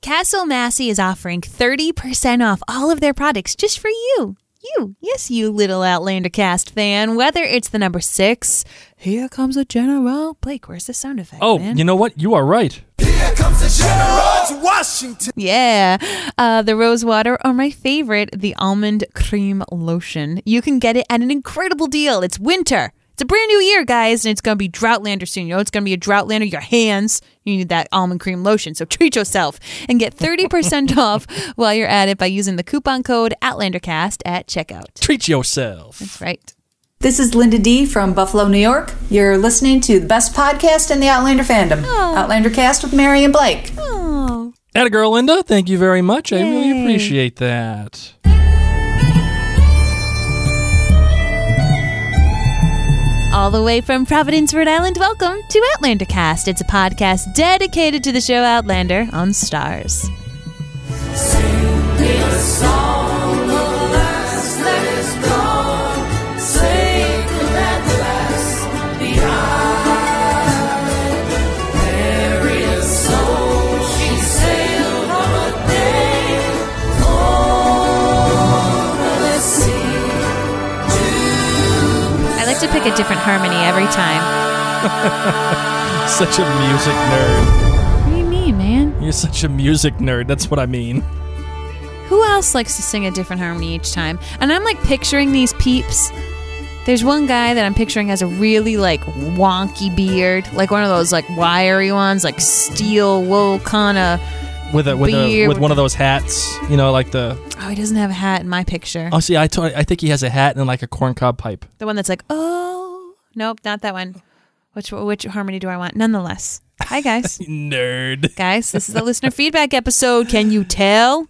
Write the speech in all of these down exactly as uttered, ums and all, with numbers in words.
Castle Massey is offering thirty percent off all of their products just for you. You, yes, you little Outlander Cast fan. Whether it's the number six, here comes a general. Blake, where's the sound effect, Oh, man? you know what? You are right. Here comes the General Washington. Yeah, uh, the rose water, or my favorite, the almond cream lotion. You can get it at an incredible deal. It's winter. It's a brand new year, guys, and it's going to be Droughtlander soon. You know, it's going to be a Droughtlander. Your hands, you need that almond cream lotion. So treat yourself and get thirty percent off while you're at it by using the coupon code OutlanderCast at checkout. Treat yourself. That's right. This is Linda D. from Buffalo, New York. You're listening to the best podcast in the Outlander fandom, Oh. Outlander Cast with Mary and Blake. Oh, Atta girl, Linda. Thank you very much. I Yay. really appreciate that. all the way from Providence, Rhode Island, welcome to Outlander Cast. It's a podcast dedicated to the show Outlander on Stars. Sing me a song of the last that is gone. Sacred and last behind. Bury a soul, she sailed on a day over the sea. I like to pick a different harmony every time. Such a music nerd. What do you mean, man? You're such a music nerd. That's what I mean. Who else likes to sing a different harmony each time? And I'm like picturing these peeps. There's one guy that I'm picturing has a really like wonky beard, like one of those like wiry ones, like steel wool kind of. With a with a Beard with with one of the- those hats, you know, like the. Oh, he doesn't have a hat in my picture. Oh, see, I t- I think he has a hat and like a corncob pipe. The one that's like, oh, nope, not that one. Which which harmony do I want? Nonetheless. Hi, guys. Nerd. Guys, this is a listener feedback episode. Can you tell?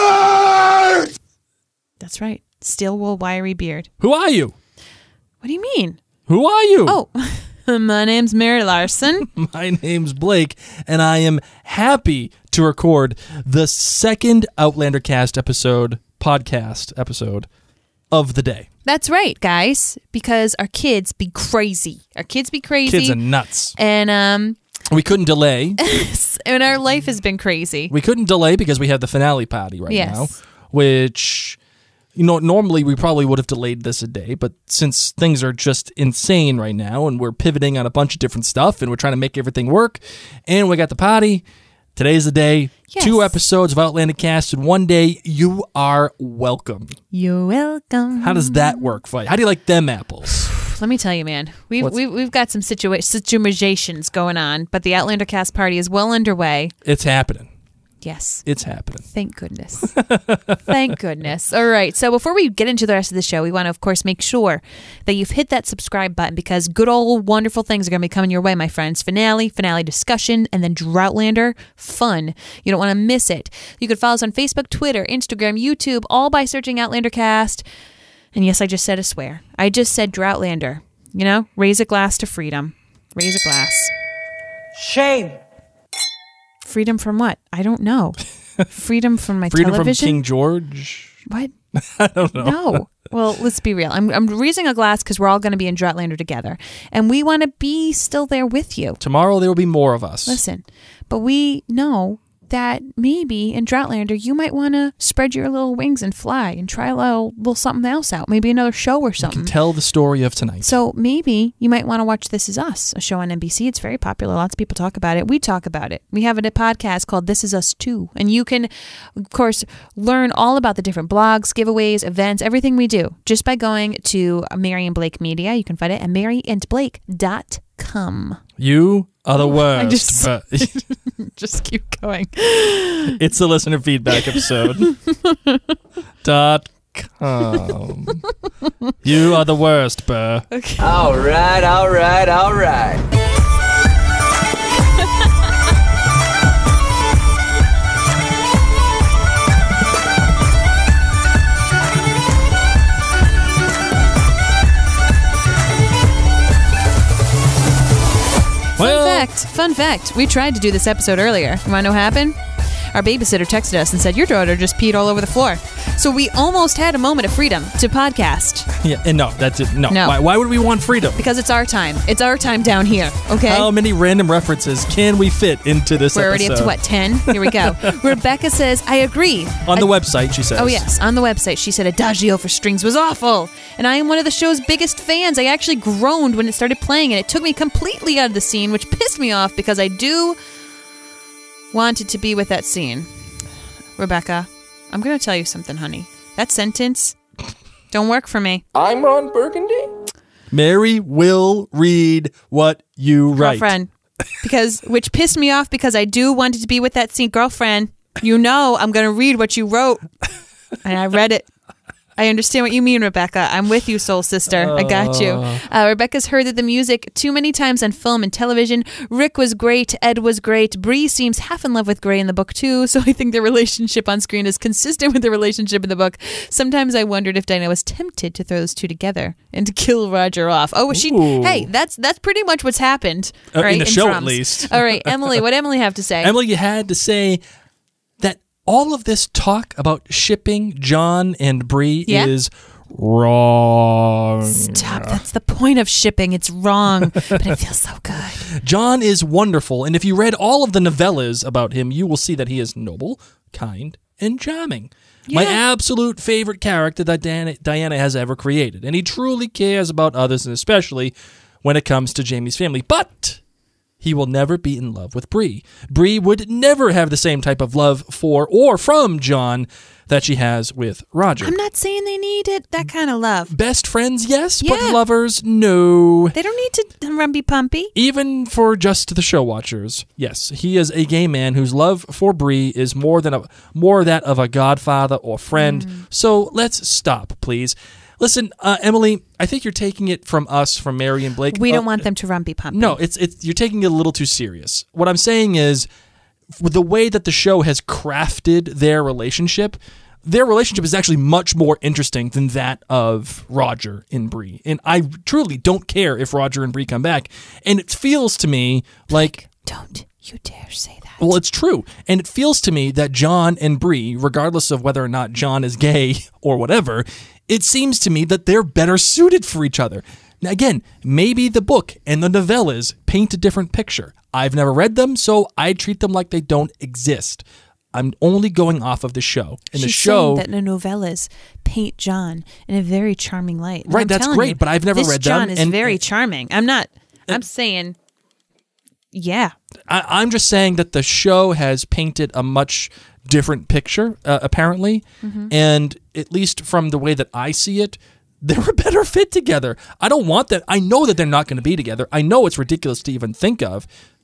Nerd! That's right. Steel wool wiry beard. Who are you? What do you mean? Who are you? Oh, my name's Mary Larson. My name's Blake, and I am happy to record the second Outlander Cast episode, podcast episode of the day. That's right, guys, because our kids be crazy. Our kids be crazy. Kids are nuts. and um, We couldn't delay. and our life has been crazy. We couldn't delay because we have the finale party right Yes. now, which, you know, normally we probably would have delayed this a day, but since things are just insane right now and we're pivoting on a bunch of different stuff and we're trying to make everything work, and we got the party, today's the day. Yes. Two episodes of Outlander Cast in one day. You are welcome. You're welcome. How does that work for you? How do you like them apples? Let me tell you, man. We've What's- we've, we've got some situa- situations going on, but the Outlander Cast party is well underway. It's happening. Yes. It's happening. Thank goodness. Thank goodness. All right. So before we get into the rest of the show, we want to, of course, make sure that you've hit that subscribe button because good old wonderful things are going to be coming your way, my friends. Finale, finale discussion, and then Droughtlander fun. You don't want to miss it. You can follow us on Facebook, Twitter, Instagram, YouTube, all by searching Outlander Cast. And yes, I just said a swear. I just said Droughtlander. You know, raise a glass to freedom. Raise a glass. Shame. Freedom from what? I don't know. Freedom from my Freedom television? from King George? What? I don't know. No. Well, let's be real. I'm, I'm raising a glass because we're all going to be in Droughtlander together. And we want to be still there with you. Tomorrow there will be more of us. Listen, but we know that maybe in Droughtlander you might want to spread your little wings and fly and try a little, little something else out. Maybe another show or something. Tell the story of tonight. So maybe you might want to watch This Is Us, a show on N B C. It's very popular. Lots of people talk about it. We talk about it. We have a podcast called This Is Us too. And you can, of course, learn all about the different blogs, giveaways, events, everything we do just by going to Mary and Blake Media. You can find it at mary and blake dot com. You are the worst. I just- but Just keep going. it's the listener feedback episode. dot com. You are the worst, Burr. All right, all right, all right. Well, Fun fact, fun fact. We tried to do this episode earlier. You want to know what happened? Our babysitter texted us and said, your daughter just peed all over the floor. So we almost had a moment of freedom to podcast Yeah, and no, that's it. No. No. Why, why would we want freedom? because it's our time. It's our time down here, okay? How many random references can we fit into this We're already episode? up to what, ten? Here we go. Rebecca says, I agree. On the I- website, she says. Oh, yes, on the website. She said Adagio for strings was awful. And I am one of the show's biggest fans. I actually groaned when it started playing, and it took me completely out of the scene, which pissed me off because I do wanted to be with that scene. Rebecca, I'm going to tell you something, honey. That sentence don't work for me. I'm Ron Burgundy. Mary will read what you write. Girlfriend. Because, which pissed me off because I do wanted to be with that scene. Girlfriend, you know I'm going to read what you wrote. And I read it. I understand what you mean, Rebecca. I'm with you, soul sister. I got you. Uh, Rebecca's heard that the music too many times on film and television. Rick was great. Ed was great. Bree seems half in love with Gray in the book, too. So I think their relationship on screen is consistent with the relationship in the book. Sometimes I wondered if Dinah was tempted to throw those two together and to kill Roger off. Oh, was she? Ooh. Hey, that's that's pretty much what's happened. Uh, in right? the show, at drums. least. All right, Emily, what Emily have to say? Emily, you had to say that all of this talk about shipping John and Bree Yeah? is wrong. Stop. That's the point of shipping. It's wrong, but it feels so good. John is wonderful, and if you read all of the novellas about him, you will see that he is noble, kind, and charming. My Yeah. absolute favorite character that Diana, Diana has ever created, and he truly cares about others, and especially when it comes to Jamie's family. But he will never be in love with Bree. Bree would never have the same type of love for or from John that she has with Roger. I'm not saying they need it, that kind of love. Best friends, yes, but Yeah. lovers, no. They don't need to rumpy pumpy. Even for just the show watchers, yes, he is a gay man whose love for Bree is more than a more that of a godfather or friend. Mm. So let's stop, please. Listen, uh, Emily, I think you're taking it from us, from Mary and Blake. We Uh, don't want them to rumpy pumpy. No, it's it's you're taking it a little too serious. What I'm saying is, with the way that the show has crafted their relationship, their relationship is actually much more interesting than that of Roger and Bree. And I truly don't care if Roger and Bree come back. And it feels to me like, Don't you dare say that. well, it's true. And it feels to me that John and Bree, regardless of whether or not John is gay or whatever, it seems to me that they're better suited for each other. Now, again, maybe the book and the novellas paint a different picture. I've never read them, so I treat them like they don't exist. I'm only going off of the show. And She's the show, saying that the novellas paint John in a very charming light. And Right, I'm that's telling great, you, but I've never this read them, John is and- very charming. I'm not. I'm saying, yeah. I, I'm just saying that the show has painted a much different picture, uh, apparently. Mm-hmm. And at least from the way that I see it, they're a better fit together. I don't want that. I know that they're not going to be together. I know it's ridiculous to even think of.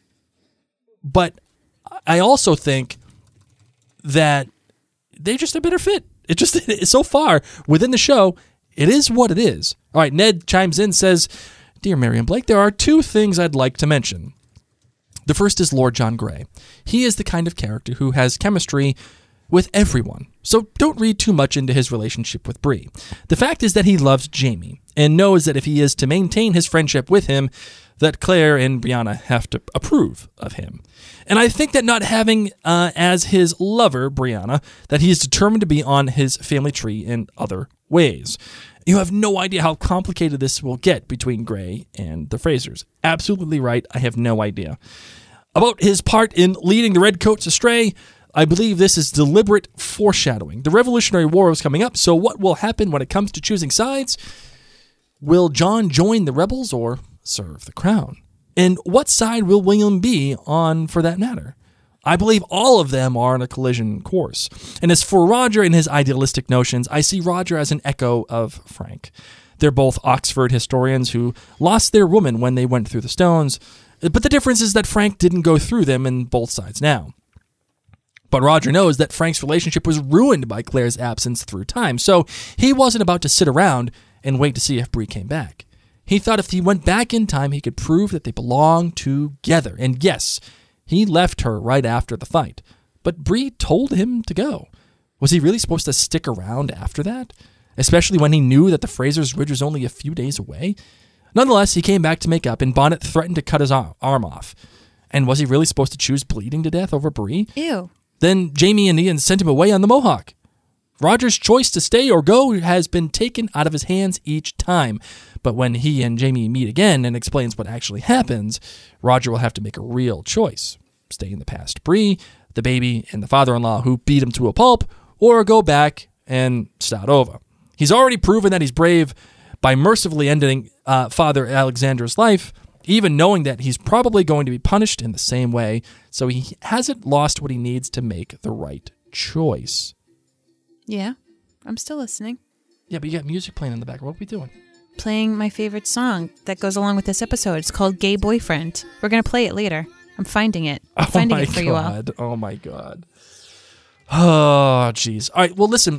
But I also think that they just a better fit. It just so far within the show, it is what it is. All right, Ned chimes in, says, "Dear Mary and Blake, there are two things I'd like to mention. The first is Lord John Grey. He is the kind of character who has chemistry with everyone, so don't read too much into his relationship with Bree. The fact is that he loves Jamie and knows that if he is to maintain his friendship with him, that Claire and Brianna have to approve of him. And I think that not having uh, as his lover, Brianna, that he is determined to be on his family tree in other ways. You have no idea how complicated this will get between Grey and the Frasers. Absolutely right, I have no idea. About his part in leading the Redcoats astray, I believe this is deliberate foreshadowing. The Revolutionary War is coming up, so what will happen when it comes to choosing sides? Will John join the rebels or serve the crown? And what side will William be on for that matter? I believe all of them are on a collision course. And as for Roger and his idealistic notions, I see Roger as an echo of Frank. They're both Oxford historians who lost their woman when they went through the stones, but the difference is that Frank didn't go through them in both sides now. But Roger knows that Frank's relationship was ruined by Claire's absence through time, so he wasn't about to sit around and wait to see if Bree came back. He thought if he went back in time, he could prove that they belonged together. And yes, he left her right after the fight. But Bree told him to go. Was he really supposed to stick around after that? Especially when he knew that the Frasers' Ridge was only a few days away? Nonetheless, he came back to make up, and Bonnet threatened to cut his arm off. And was he really supposed to choose bleeding to death over Bree? Ew. Then Jamie and Ian sent him away on the Mohawk. Roger's choice to stay or go has been taken out of his hands each time. But when he and Jamie meet again and explains what actually happens, Roger will have to make a real choice. Stay in the past Bree, the baby, and the father-in-law who beat him to a pulp, or go back and start over. He's already proven that he's brave by mercifully ending uh, Father Alexander's life, even knowing that he's probably going to be punished in the same way, so he hasn't lost what he needs to make the right choice. Yeah, I'm still listening. Yeah, but you got music playing in the back. What are we doing? Playing my favorite song that goes along with this episode. It's called Gay Boyfriend. We're going to play it later. I'm finding it. I'm finding oh my it for you all. God. Oh, my God. Oh, jeez. All right, well, listen.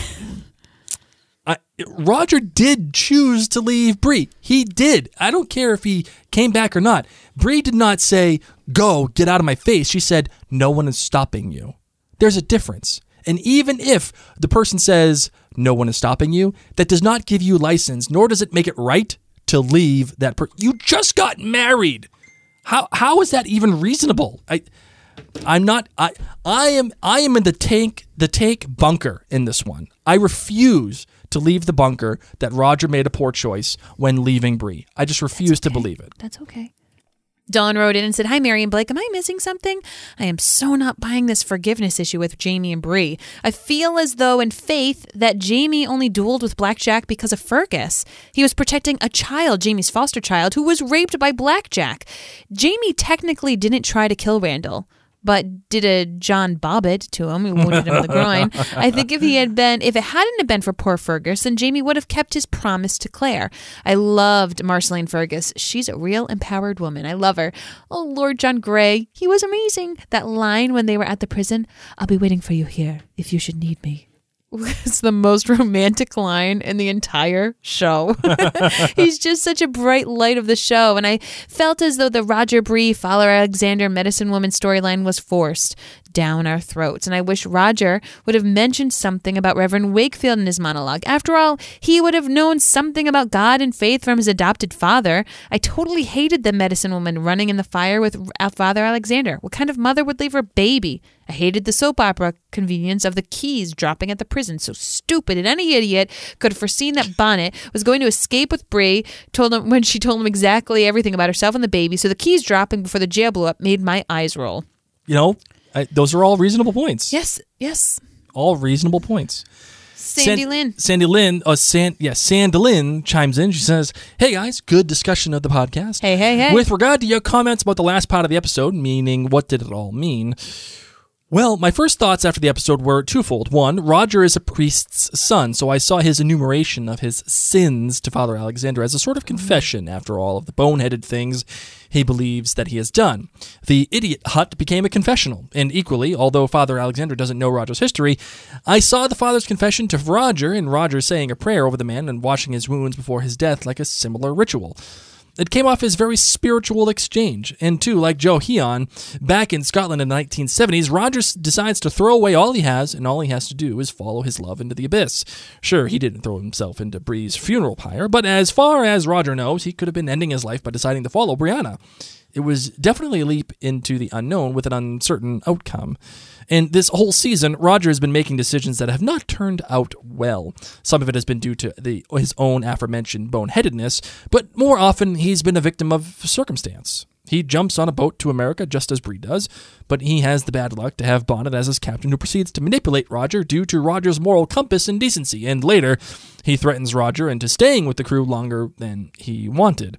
I, Roger did choose to leave Bree. He did. I don't care if he came back or not. Bree did not say, go, get out of my face. She said, no one is stopping you. There's a difference. And even if the person says, no one is stopping you, that does not give you license, nor does it make it right to leave that person. You just got married. How how is that even reasonable? I I'm not I I am I am in the tank the tank bunker in this one. I refuse to leave the bunker that Roger made a poor choice when leaving Bree. I just refuse okay. to believe it. That's okay. Dawn wrote in and said, hi, Mary and Blake. Am I missing something? I am so not buying this forgiveness issue with Jamie and Bree. I feel as though in Faith that Jamie only dueled with Blackjack because of Fergus. He was protecting a child, Jamie's foster child, who was raped by Blackjack. Jamie technically didn't try to kill Randall, but did a John Bobbitt to him, who wounded him in the groin. I think if he had been, if it hadn't have been for poor Fergus, then Jamie would have kept his promise to Claire. I loved Marceline Fergus. She's a real empowered woman. I love her. Oh, Lord John Grey, he was amazing. That line when they were at the prison, I'll be waiting for you here if you should need me. It's the most romantic line in the entire show. He's just such a bright light of the show. And I felt as though the Roger Bree, Father Alexander, medicine woman storyline was forced down our throats. And I wish Roger would have mentioned something about Reverend Wakefield in his monologue. After all, he would have known something about God and faith from his adopted father. I totally hated the medicine woman running in the fire with Father Alexander. What kind of mother would leave her baby? I hated the soap opera convenience of the keys dropping at the prison. So stupid. And any idiot could have foreseen that Bonnet was going to escape with Bree told him when she told him exactly everything about herself and the baby. So the keys dropping before the jail blew up made my eyes roll. You know, I, those are all reasonable points. Yes, yes. All reasonable points. Sandy San- Lynn. Sandy Lynn, uh, San, yeah, Sandy Lynn chimes in. She says, hey guys, good discussion of the podcast. Hey, hey, hey. With regard to your comments about the last part of the episode, meaning what did it all mean? Well, my first thoughts after the episode were twofold. One, Roger is a priest's son, so I saw his enumeration of his sins to Father Alexander as a sort of confession after all of the boneheaded things he believes that he has done. The idiot hut became a confessional, and equally, although Father Alexander doesn't know Roger's history, I saw the father's confession to Roger and Roger saying a prayer over the man and washing his wounds before his death like a similar ritual. It came off as very spiritual exchange. And two, like Joe Heon, back in Scotland in the nineteen seventies, Rogers decides to throw away all he has, and all he has to do is follow his love into the abyss. Sure, he didn't throw himself into Bree's funeral pyre, but as far as Roger knows, he could have been ending his life by deciding to follow Brianna. It was definitely a leap into the unknown with an uncertain outcome. And this whole season, Roger has been making decisions that have not turned out well. Some of it has been due to the, his own aforementioned boneheadedness, but more often he's been a victim of circumstance. He jumps on a boat to America just as Bree does, but he has the bad luck to have Bonnet as his captain who proceeds to manipulate Roger due to Roger's moral compass and decency, and later he threatens Roger into staying with the crew longer than he wanted.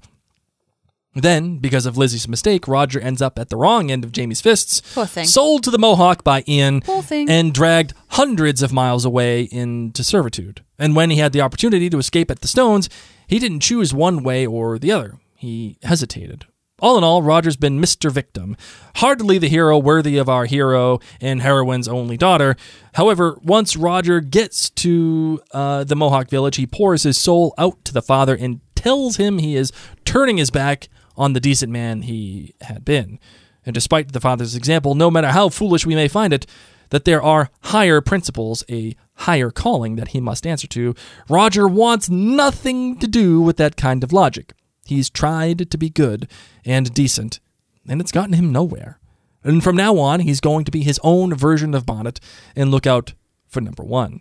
Then, because of Lizzie's mistake, Roger ends up at the wrong end of Jamie's fists, Poor thing. sold to the Mohawk by Ian, Poor thing. and dragged hundreds of miles away into servitude. And when he had the opportunity to escape at the Stones, he didn't choose one way or the other. He hesitated. All in all, Roger's been Mister Victim, hardly the hero worthy of our hero and heroine's only daughter. However, once Roger gets to uh, the Mohawk village, he pours his soul out to the father and tells him he is turning his back on the decent man he had been. And despite the father's example, no matter how foolish we may find it, that there are higher principles, a higher calling that he must answer to, Roger wants nothing to do with that kind of logic. He's tried to be good and decent, and it's gotten him nowhere. And from now on, he's going to be his own version of Bonnet and look out for number one.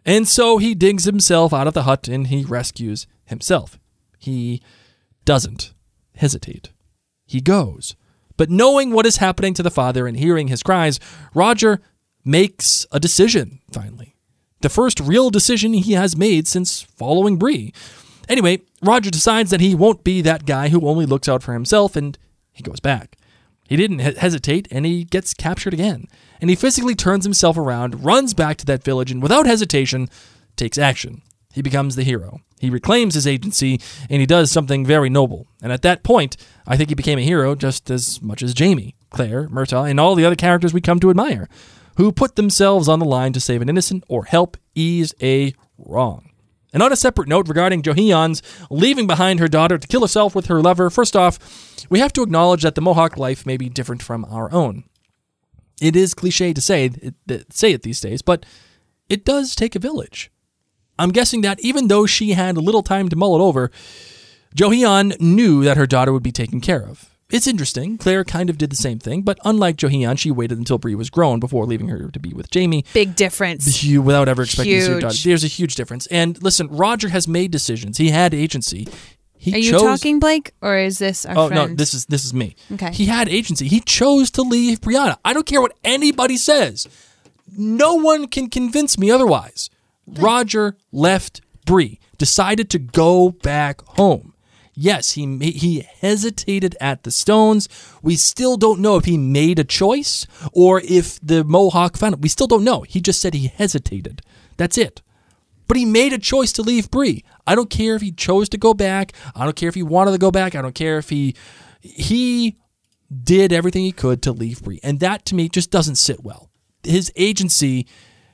And so he digs himself out of the hut and he rescues himself. He doesn't hesitate. He goes. But knowing what is happening to the father and hearing his cries, Roger makes a decision, finally. The first real decision he has made since following Bree. Anyway, Roger decides that he won't be that guy who only looks out for himself, and he goes back. He didn't he- hesitate, and he gets captured again. And he physically turns himself around, runs back to that village, and without hesitation, takes action. He becomes the hero. He reclaims his agency, and he does something very noble. And at that point, I think he became a hero just as much as Jamie, Claire, Murtaugh, and all the other characters we come to admire, who put themselves on the line to save an innocent or help ease a wrong. And on a separate note regarding Jo-Hyun's leaving behind her daughter to kill herself with her lover, first off, we have to acknowledge that the Mohawk life may be different from our own. It is cliche to say it, say it these days, but it does take a village. I'm guessing that even though she had little time to mull it over, Jo-Hyun knew that her daughter would be taken care of. It's interesting. Claire kind of did the same thing, but unlike Jo-Hyun, she waited until Bree was grown before leaving her to be with Jamie. Big difference. Without ever expecting to see her Huge. daughter. There's a huge difference. And listen, Roger has made decisions. He had agency. He Are you chose, talking, Blake, or is this our Oh friend? no, this is this is me. Okay. He had agency. He chose to leave Brianna. I don't care what anybody says. No one can convince me otherwise. Roger left Bree, decided to go back home. Yes, he ma- he hesitated at the stones. We still don't know if he made a choice or if the Mohawk found him. We still don't know. He just said he hesitated. That's it. But he made a choice to leave Bree. I don't care if he chose to go back. I don't care if he wanted to go back. I don't care if he he did everything he could to leave Bree. And that to me just doesn't sit well. His agency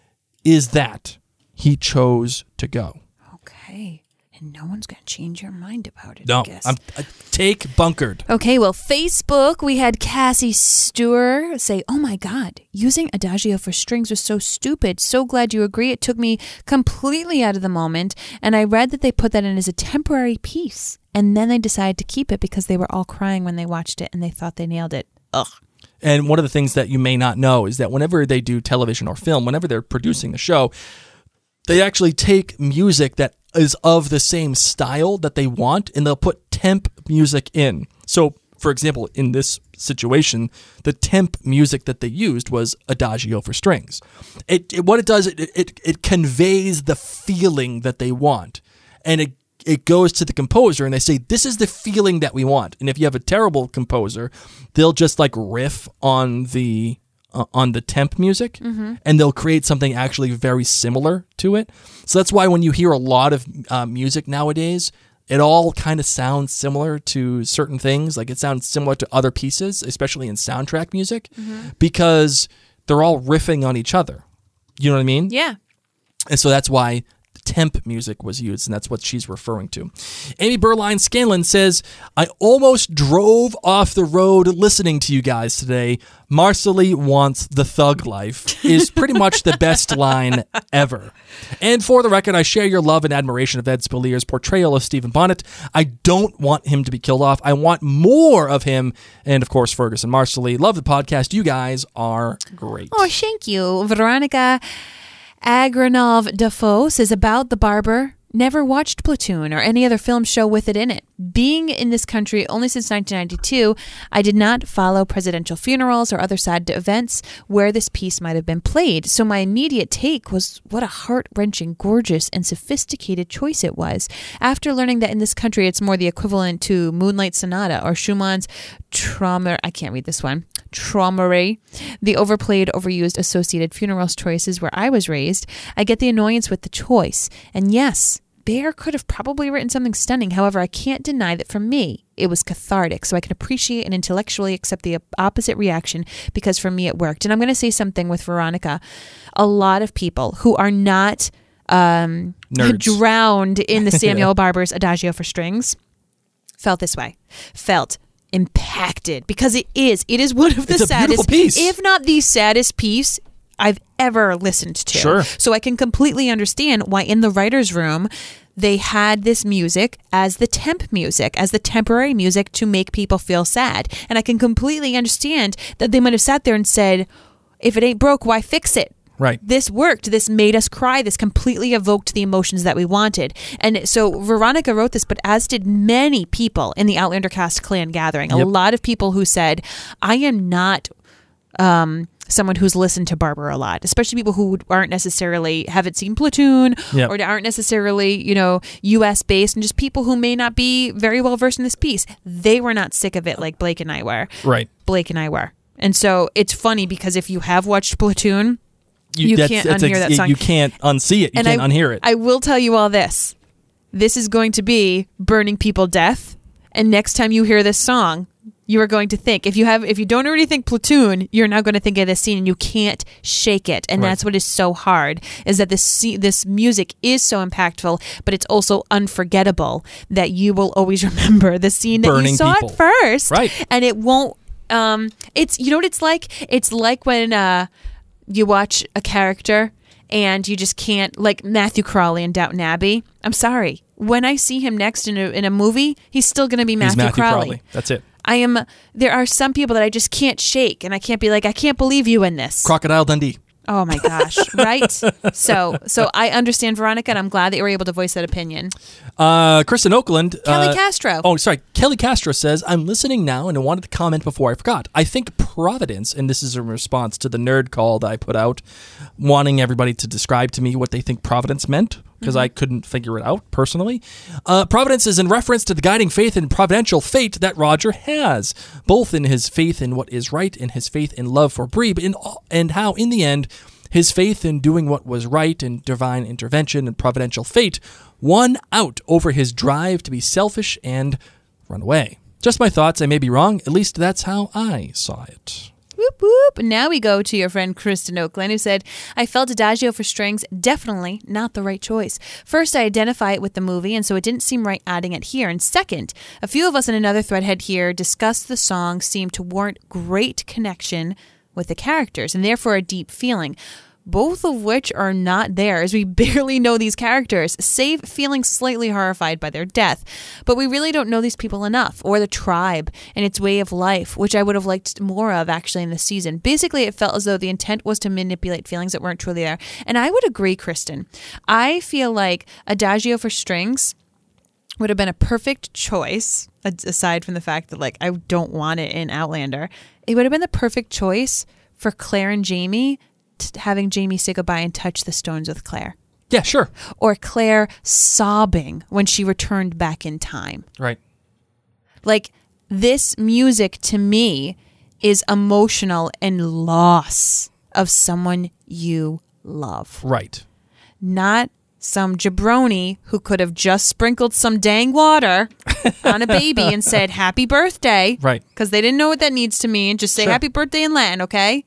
is that he chose to go. Okay. And no one's going to change your mind about it, No, I guess. I'm, I take bunkered. Okay, well, Facebook, we had Cassie Stewart say, oh my God, using Adagio for strings was so stupid. So glad you agree. It took me completely out of the moment. And I read that they put that in as a temporary piece. And then they decided to keep it because they were all crying when they watched it and they thought they nailed it. Ugh. And one of the things that you may not know is that whenever they do television or film, whenever they're producing the show, they actually take music that is of the same style that they want, and they'll put temp music in. So, for example, in this situation, the temp music that they used was Adagio for strings. It, it what it does, it, it it conveys the feeling that they want, and it it goes to the composer, and they say, this is the feeling that we want. And if you have a terrible composer, they'll just like riff on the uh, on the temp music, mm-hmm. and they'll create something actually very similar to it. So that's why when you hear a lot of uh, music nowadays, it all kind of sounds similar to certain things. Like it sounds similar to other pieces, especially in soundtrack music, mm-hmm. because they're all riffing on each other. You know what I mean? Yeah. And so that's why temp music was used, and that's what she's referring to. Amy Berline Scanlon says, I almost drove off the road listening to you guys today. Marcelly wants the thug life is pretty much the best line ever. And for the record, I share your love and admiration of Ed Spalier's portrayal of Stephen Bonnet. I don't want him to be killed off. I want more of him. And of course, Ferguson Marcelly. Love the podcast. You guys are great. Oh, thank you. Veronica Agranov Defoe says about the barber, never watched Platoon or any other film show with it in it. Being in this country only since nineteen ninety-two, I did not follow presidential funerals or other sad events where this piece might have been played. So my immediate take was what a heart-wrenching, gorgeous, and sophisticated choice it was. After learning that in this country it's more the equivalent to Moonlight Sonata or Schumann's Trauma, I can't read this one, Traumerei, the overplayed, overused, associated funerals choices where I was raised, I get the annoyance with the choice. And yes, Bear could have probably written something stunning. However, I can't deny that for me, it was cathartic. So I can appreciate and intellectually accept the opposite reaction because for me it worked. And I'm going to say something with Veronica. A lot of people who are not um, drowned in the Samuel Barber's Adagio for Strings felt this way. Felt impacted because it is. It is one of the it's a saddest, piece. if not the saddest piece I've ever listened to. Sure. So I can completely understand why in the writer's room they had this music as the temp music, as the temporary music to make people feel sad. And I can completely understand that they might have sat there and said, if it ain't broke, why fix it? Right. This worked. This made us cry. This completely evoked the emotions that we wanted. And so Veronica wrote this, but as did many people in the Outlander cast clan gathering. A Yep. lot of people who said, I am not um, someone who's listened to Barbara a lot, especially people who aren't necessarily, haven't seen Platoon Yep. or aren't necessarily, you know, U S based, and just people who may not be very well versed in this piece. They were not sick of it like Blake and I were. Right. Blake and I were. And so it's funny because if you have watched Platoon, you that's- can't that's unhear ex- that song. You can't unsee it. You and can't I, unhear it. I will tell you all this. This is going to be Burning People Death. And next time you hear this song, you are going to think, if you have, if you don't already think Platoon, you're now going to think of this scene and you can't shake it. And Right. that's what is so hard, is that this scene, this music is so impactful, but it's also unforgettable that you will always remember the scene that Burning you saw people. it first. Right. And it won't, um, it's, you know what it's like? It's like when, uh, you watch a character and you just can't, like Matthew Crawley in Downton Abbey. I'm sorry. When I see him next in a, in a movie, he's still going to be He's Matthew, Matthew Crawley. Crawley. That's it. I am, there are some people that I just can't shake, and I can't be like, I can't believe you in this. Crocodile Dundee. Oh my gosh, right? So so I understand, Veronica, and I'm glad that you were able to voice that opinion. Uh, Kristen Oakland. Kelly uh, Castro. Oh, sorry. Kelly Castro says, I'm listening now and I wanted to comment before I forgot. I think Providence, and this is in response to the nerd call that I put out, wanting everybody to describe to me what they think Providence meant, because Mm-hmm. I couldn't figure it out personally. Uh, Providence is in reference to the guiding faith and providential fate that Roger has, both in his faith in what is right and his faith in love for Bree, but in, and how, in the end, his faith in doing what was right and divine intervention and providential fate won out over his drive to be selfish and run away. Just my thoughts. I may be wrong. At least that's how I saw it. Whoop, whoop. Now we go to your friend Kristen Oakland, who said, I felt Adagio for strings definitely not the right choice. First, I identify it with the movie, and so it didn't seem right adding it here. And second, a few of us in another threadhead here discussed the song seemed to warrant great connection with the characters, and therefore a deep feeling, both of which are not there, as we barely know these characters, save feeling slightly horrified by their death. But we really don't know these people enough, or the tribe and its way of life, which I would have liked more of actually in this season. Basically, it felt as though the intent was to manipulate feelings that weren't truly there. And I would agree, Kristen. I feel like Adagio for Strings would have been a perfect choice, aside from the fact that, like, I don't want it in Outlander. It would have been the perfect choice for Claire and Jamie, t- having Jamie say goodbye and touch the stones with Claire. Yeah, sure. Or Claire sobbing when she returned back in time. Right. Like, this music to me is emotional and loss of someone you love. Right. Not some jabroni who could have just sprinkled some dang water on a baby and said, happy birthday. Right. Because they didn't know what that needs to mean. Just say Sure. happy birthday in Latin, okay?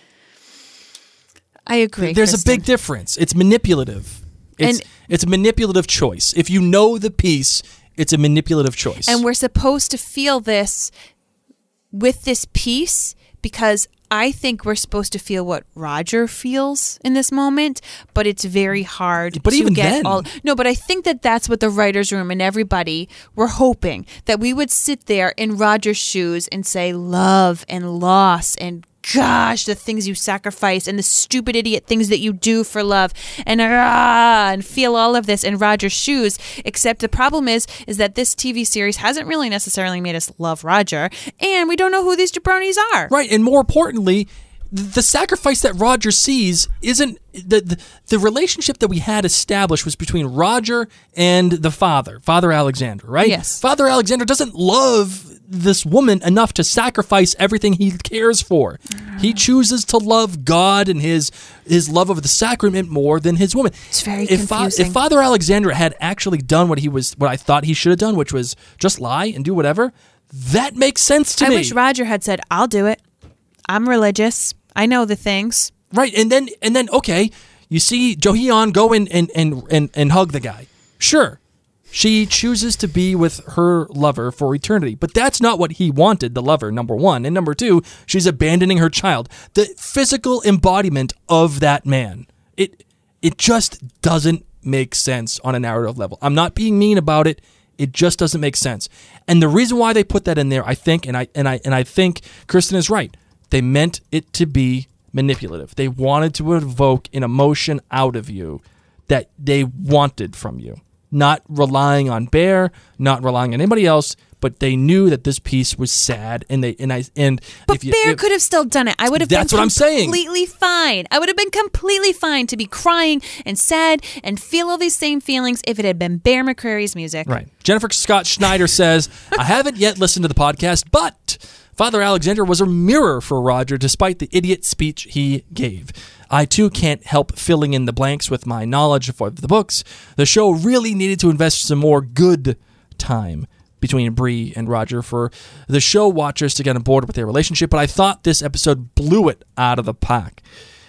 I agree. There's Kristen. a big difference. It's manipulative. It's, And- it's a manipulative choice. If you know the piece, it's a manipulative choice. And we're supposed to feel this with this piece because I think we're supposed to feel what Roger feels in this moment, but it's very hard But to even get then- all. No, but I think that that's what the writer's room and everybody were hoping, that we would sit there in Roger's shoes and say love and loss and gosh, the things you sacrifice and the stupid idiot things that you do for love, and ah, and feel all of this in Roger's shoes. Except the problem is, is that this T V series hasn't really necessarily made us love Roger, and we don't know who these jabronis are. Right, and more importantly, th- the sacrifice that Roger sees isn't the, the the relationship that we had established was between Roger and the father, Father Alexander, right? Yes. Father Alexander doesn't love this woman enough to sacrifice everything he cares for. He chooses to love God and his his love of the sacrament more than his woman. It's very if, Fa- confusing. if Father Alexander had actually done what he was, what I thought he should have done, which was just lie and do whatever, that makes sense to I me. wish Roger had said, "I'll do it. I'm religious. I know the things." Right, and then and then okay, you see Jo-Hyun go in and, and, and, and hug the guy. Sure. She chooses to be with her lover for eternity, but that's not what he wanted, the lover, number one. And number two, she's abandoning her child. The physical embodiment of that man. It it just doesn't make sense on a narrative level. I'm not being mean about it. It just doesn't make sense. And the reason why they put that in there, I think, and I and I and I think Kristen is right. They meant it to be manipulative. They wanted to evoke an emotion out of you that they wanted from you. Not relying on Bear, not relying on anybody else, but they knew that this piece was sad, and they and I and But if you, Bear if, could have still done it. I would have That's been what I'm saying. completely fine. I would have been completely fine to be crying and sad and feel all these same feelings if it had been Bear McCreary's music. Right. Jennifer Scott Schneider says, I haven't yet listened to the podcast, but Father Alexander was a mirror for Roger despite the idiot speech he gave. I, too, can't help filling in the blanks with my knowledge of the books. The show really needed to invest some more good time between Bree and Roger for the show watchers to get on board with their relationship, but I thought this episode blew it out of the park.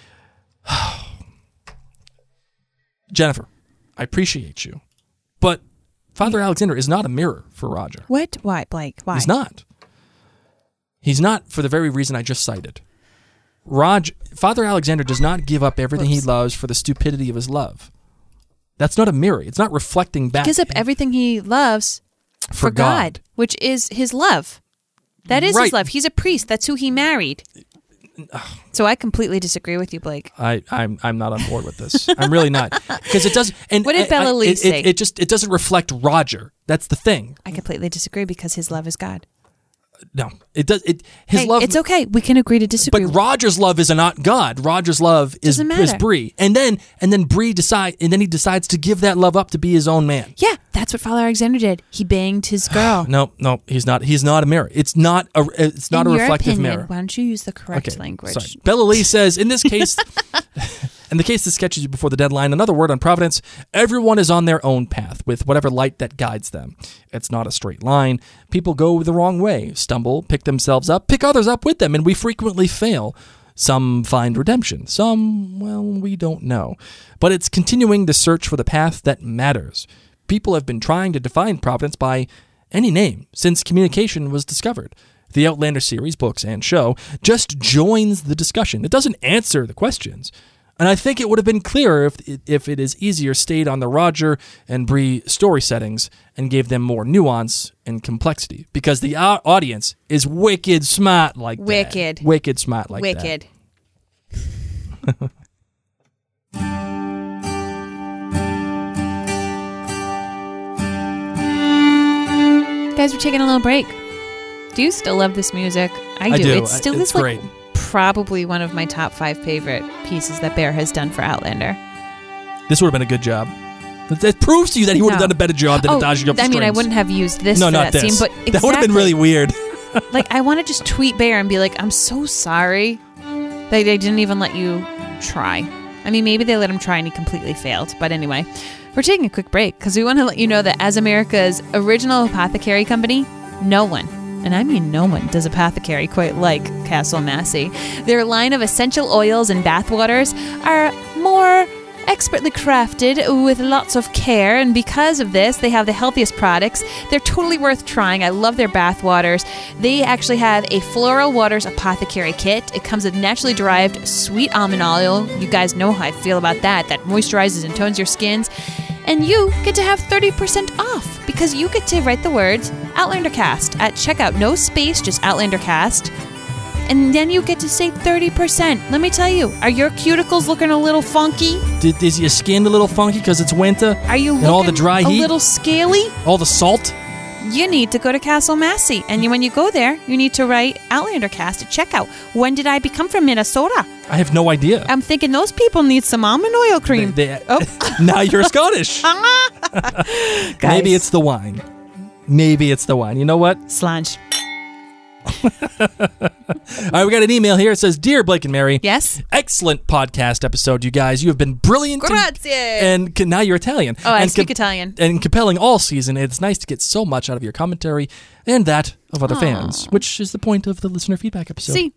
Jennifer, I appreciate you, but Father Alexander is not a mirror for Roger. What? Why, Blake? Why? He's not. He's not for the very reason I just cited. Raj, Father Alexander does not give up everything Whoops. he loves for the stupidity of his love. That's not a mirror. It's not reflecting back. He gives up everything he loves for, for God. which is his love. That is Right. his love. He's a priest. That's who he married. So I completely disagree with you, Blake. I, I'm I'm not on board with this. I'm really not, because it doesn't. And What did I- Bella I- Lee it, say? It, it just it doesn't reflect Roger. That's the thing. I completely disagree because his love is God. No, it does. It his Hey, love. it's okay. We can agree to disagree. But Roger's love is not God. Roger's love is Doesn't is matter. Bree, and then and then Bree decide, and then he decides to give that love up to be his own man. yeah, that's what Father Alexander did. He banged his girl. No, no, he's not. He's not a mirror. It's not a. It's not In a your reflective opinion, mirror. why don't you use the correct Okay, language? sorry. Bella Lee says, in this case, in the case that sketches you before the deadline, another word on Providence, everyone is on their own path with whatever light that guides them. It's not a straight line. People go the wrong way, stumble, pick themselves up, pick others up with them, and we frequently fail. Some find redemption. Some, well, we don't know. But it's continuing the search for the path that matters. People have been trying to define Providence by any name since communication was discovered. The Outlander series, books and show, just joins the discussion. It doesn't answer the questions. And I think it would have been clearer if it, if it is easier stayed on the Roger and Bree story settings and gave them more nuance and complexity. Because the au- audience is wicked smart like that. Wicked. Wicked smart like that. Wicked. Guys, we're taking a little break. Do you still love this music? I do. I do. It still It's is like great. probably one of my top five favorite pieces that Bear has done for Outlander. This would have been a good job. That- That proves to you that he would have No. done a better job than Oh, Adagio of the I mean, I Strings. wouldn't have used this No, for not that this. scene, but exactly. That would have been really weird. Like, I want to just tweet Bear and be like, I'm so sorry that they didn't even let you try. I mean, maybe they let him try and he completely failed. But anyway, we're taking a quick break because we want to let you know that as America's original apothecary company, no one, and I mean no one, does apothecary quite like Castle Massey. Their line of essential oils and bathwaters are more expertly crafted with lots of care, and because of this they have the healthiest products. They're totally worth trying. I love their bath waters. They actually have a Floral Waters Apothecary Kit. It comes with naturally derived sweet almond oil. You guys know how I feel about that. That moisturizes and tones your skins. And you get to have thirty percent off because you get to write the words OutlanderCast at checkout. No space, just OutlanderCast. And then you get to save thirty percent. Let me tell you, are your cuticles looking a little funky? Did, is your skin a little funky because it's winter? Are you and looking all the dry a heat? little scaly? All the salt? You need to go to Castle Massey. And you, when you go there, you need to write OutlanderCast at checkout. When did I become from Minnesota? I have no idea. I'm thinking those people need some almond oil cream. They- they- Oh. Now you're Scottish. Guys. Maybe it's the wine. Maybe it's the wine. You know what? Slange. All right, we got an email here. It says, Dear Blake and Mary. Yes? Excellent podcast episode, you guys. You have been brilliant. and- Grazie. And, can, now you're Italian. Oh, I and speak Italian. And compelling all season. It's nice to get so much out of your commentary and that of other fans, which is the point of the listener feedback episode. See,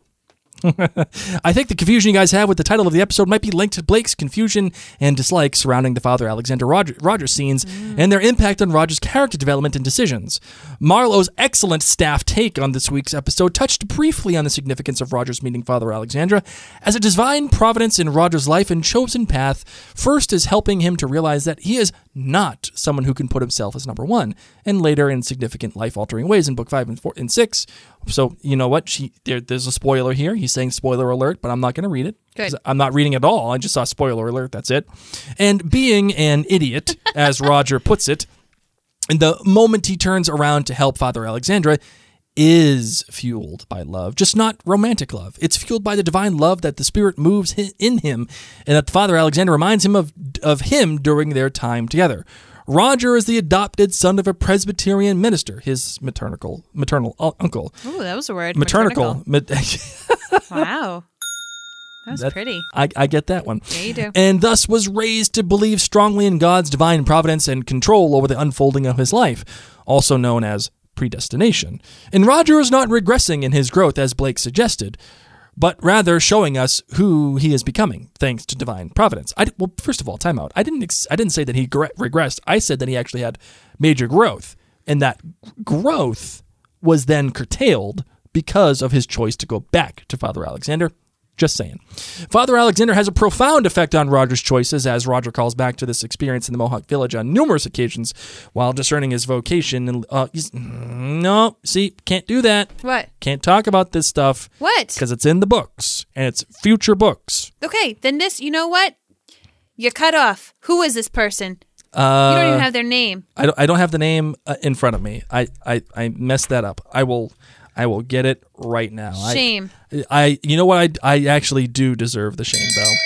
I think the confusion you guys have with the title of the episode might be linked to Blake's confusion and dislike surrounding the Father Alexander Roger, Rogers scenes Mm. and their impact on Roger's character development and decisions. Marlowe's excellent staff take on this week's episode touched briefly on the significance of Roger's meeting Father Alexandra as a divine providence in Roger's life and chosen path, first as helping him to realize that he is not someone who can put himself as number one, and later in significant life-altering ways in book five and four and six. So, you know what? She there, There's a spoiler here. he's saying spoiler alert, but I'm not going to read it. Good. 'Cause I'm not reading it all. I just saw spoiler alert. That's it. And being an idiot, as Roger puts it, and the moment he turns around to help Father Alexandra is fueled by love, just not romantic love. It's fueled by the divine love that the Spirit moves hi- in him, and that Father Alexander reminds him of of him during their time together. Roger is the adopted son of a Presbyterian minister, his maternal maternal uh, uncle. Ooh, that was a word. Maternal. Wow. That was That- pretty. I, I get that one. Yeah, you do. And thus was raised to believe strongly in God's divine providence and control over the unfolding of his life, also known as predestination. And Roger is not regressing in his growth as Blake suggested, but rather showing us who he is becoming thanks to divine providence. I, well, first of all, time out. I didn't ex- I didn't say that he gre- regressed. I said that he actually had major growth, and that growth was then curtailed because of his choice to go back to Father Alexander. Just saying. Father Alexander has a profound effect on Roger's choices, as Roger calls back to this experience in the Mohawk Village on numerous occasions while discerning his vocation. And uh, he's, no, see, can't do that. What? Can't talk about this stuff What? because it's in the books, and it's future books. Okay, then this, you know what? You're cut off. Who is this person? Uh, You don't even have their name. I don't, I don't have the name uh, in front of me. I, I, I messed that up. I will... I will get it right now. Shame. I, I you know what? I, I actually do deserve the shame, though.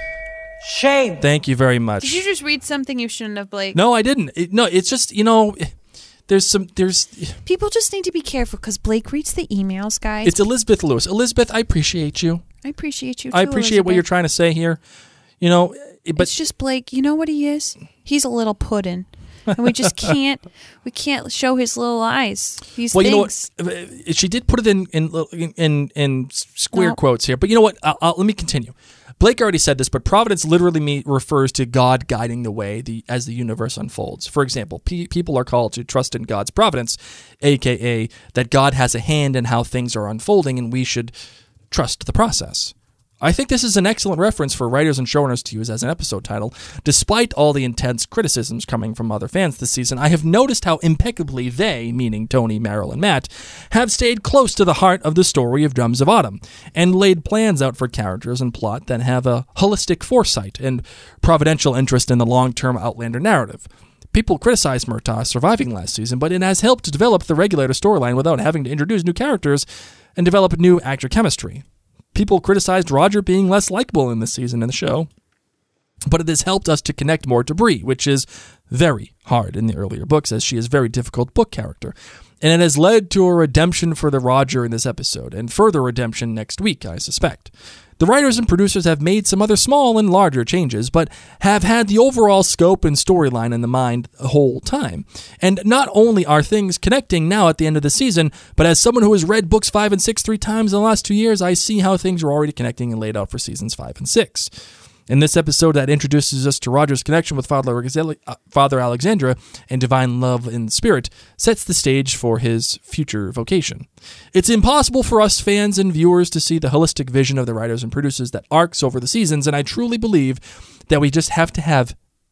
Shame. Thank you very much. Did you just read something you shouldn't have, Blake? No, I didn't. It, no, it's just, you know, there's some, there's, People just need to be careful because Blake reads the emails, guys. it's Elizabeth Lewis. Elizabeth, I appreciate you. I appreciate you, too, I appreciate what you're Elizabeth. trying to say here. You know, but It's just Blake. You know what he is? He's a little puddin'. And we just can't, we can't show his little eyes. These well, you know things. what? Uh, She did put it in in in, in square No. quotes here, but you know what? I'll, I'll, let me continue. Blake already said this, but providence literally me, refers to God guiding the way the, as the universe unfolds. For example, pe- people are called to trust in God's providence, aka that God has a hand in how things are unfolding, and we should trust the process. I think this is an excellent reference for writers and showrunners to use as an episode title. Despite all the intense criticisms coming from other fans this season, I have noticed how impeccably they, meaning Tony, Meryl, and Matt, have stayed close to the heart of the story of Drums of Autumn and laid plans out for characters and plot that have a holistic foresight and providential interest in the long-term Outlander narrative. People criticize Murtaugh surviving last season, but it has helped to develop the Regulator storyline without having to introduce new characters and develop new actor chemistry. People criticized Roger being less likable in this season in the show, but it has helped us to connect more to Bree, which is very hard in the earlier books, as she is a very difficult book character. And it has led to a redemption for the Roger in this episode, and further redemption next week, I suspect. The writers and producers have made some other small and larger changes, but have had the overall scope and storyline in the mind the whole time. And not only are things connecting now at the end of the season, but as someone who has read books five and six three times in the last two years, I see how things are already connecting and laid out for seasons five and six. In this episode that introduces us to Roger's connection with Father Father Alexandra and divine love and spirit sets the stage for his future vocation. It's impossible for us fans and viewers to see the holistic vision of the writers and producers that arcs over the seasons, and I truly believe that we just have to have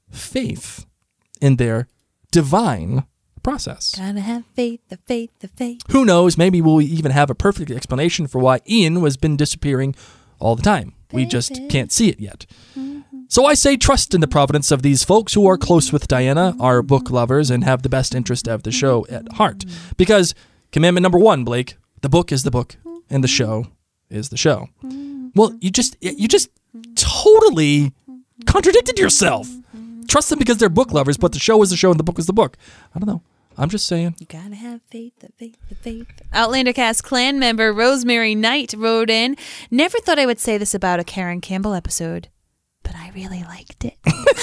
faith in their divine process. Gotta have faith, the faith, the faith. Who knows, maybe we'll even have a perfect explanation for why Ian has been disappearing all the time. We just can't see it yet. So I say trust in the providence of these folks who are close with Diana, are book lovers, and have the best interest of the show at heart. Because commandment number one, Blake, the book is the book, and the show is the show. Well, you just you just totally contradicted yourself. Trust them because they're book lovers, but the show is the show and the book is the book. I don't know. I'm just saying. You gotta have faith, the faith, the faith. Outlander Cast clan member Rosemary Knight wrote in, never thought I would say this about a Karen Campbell episode, but I really liked it.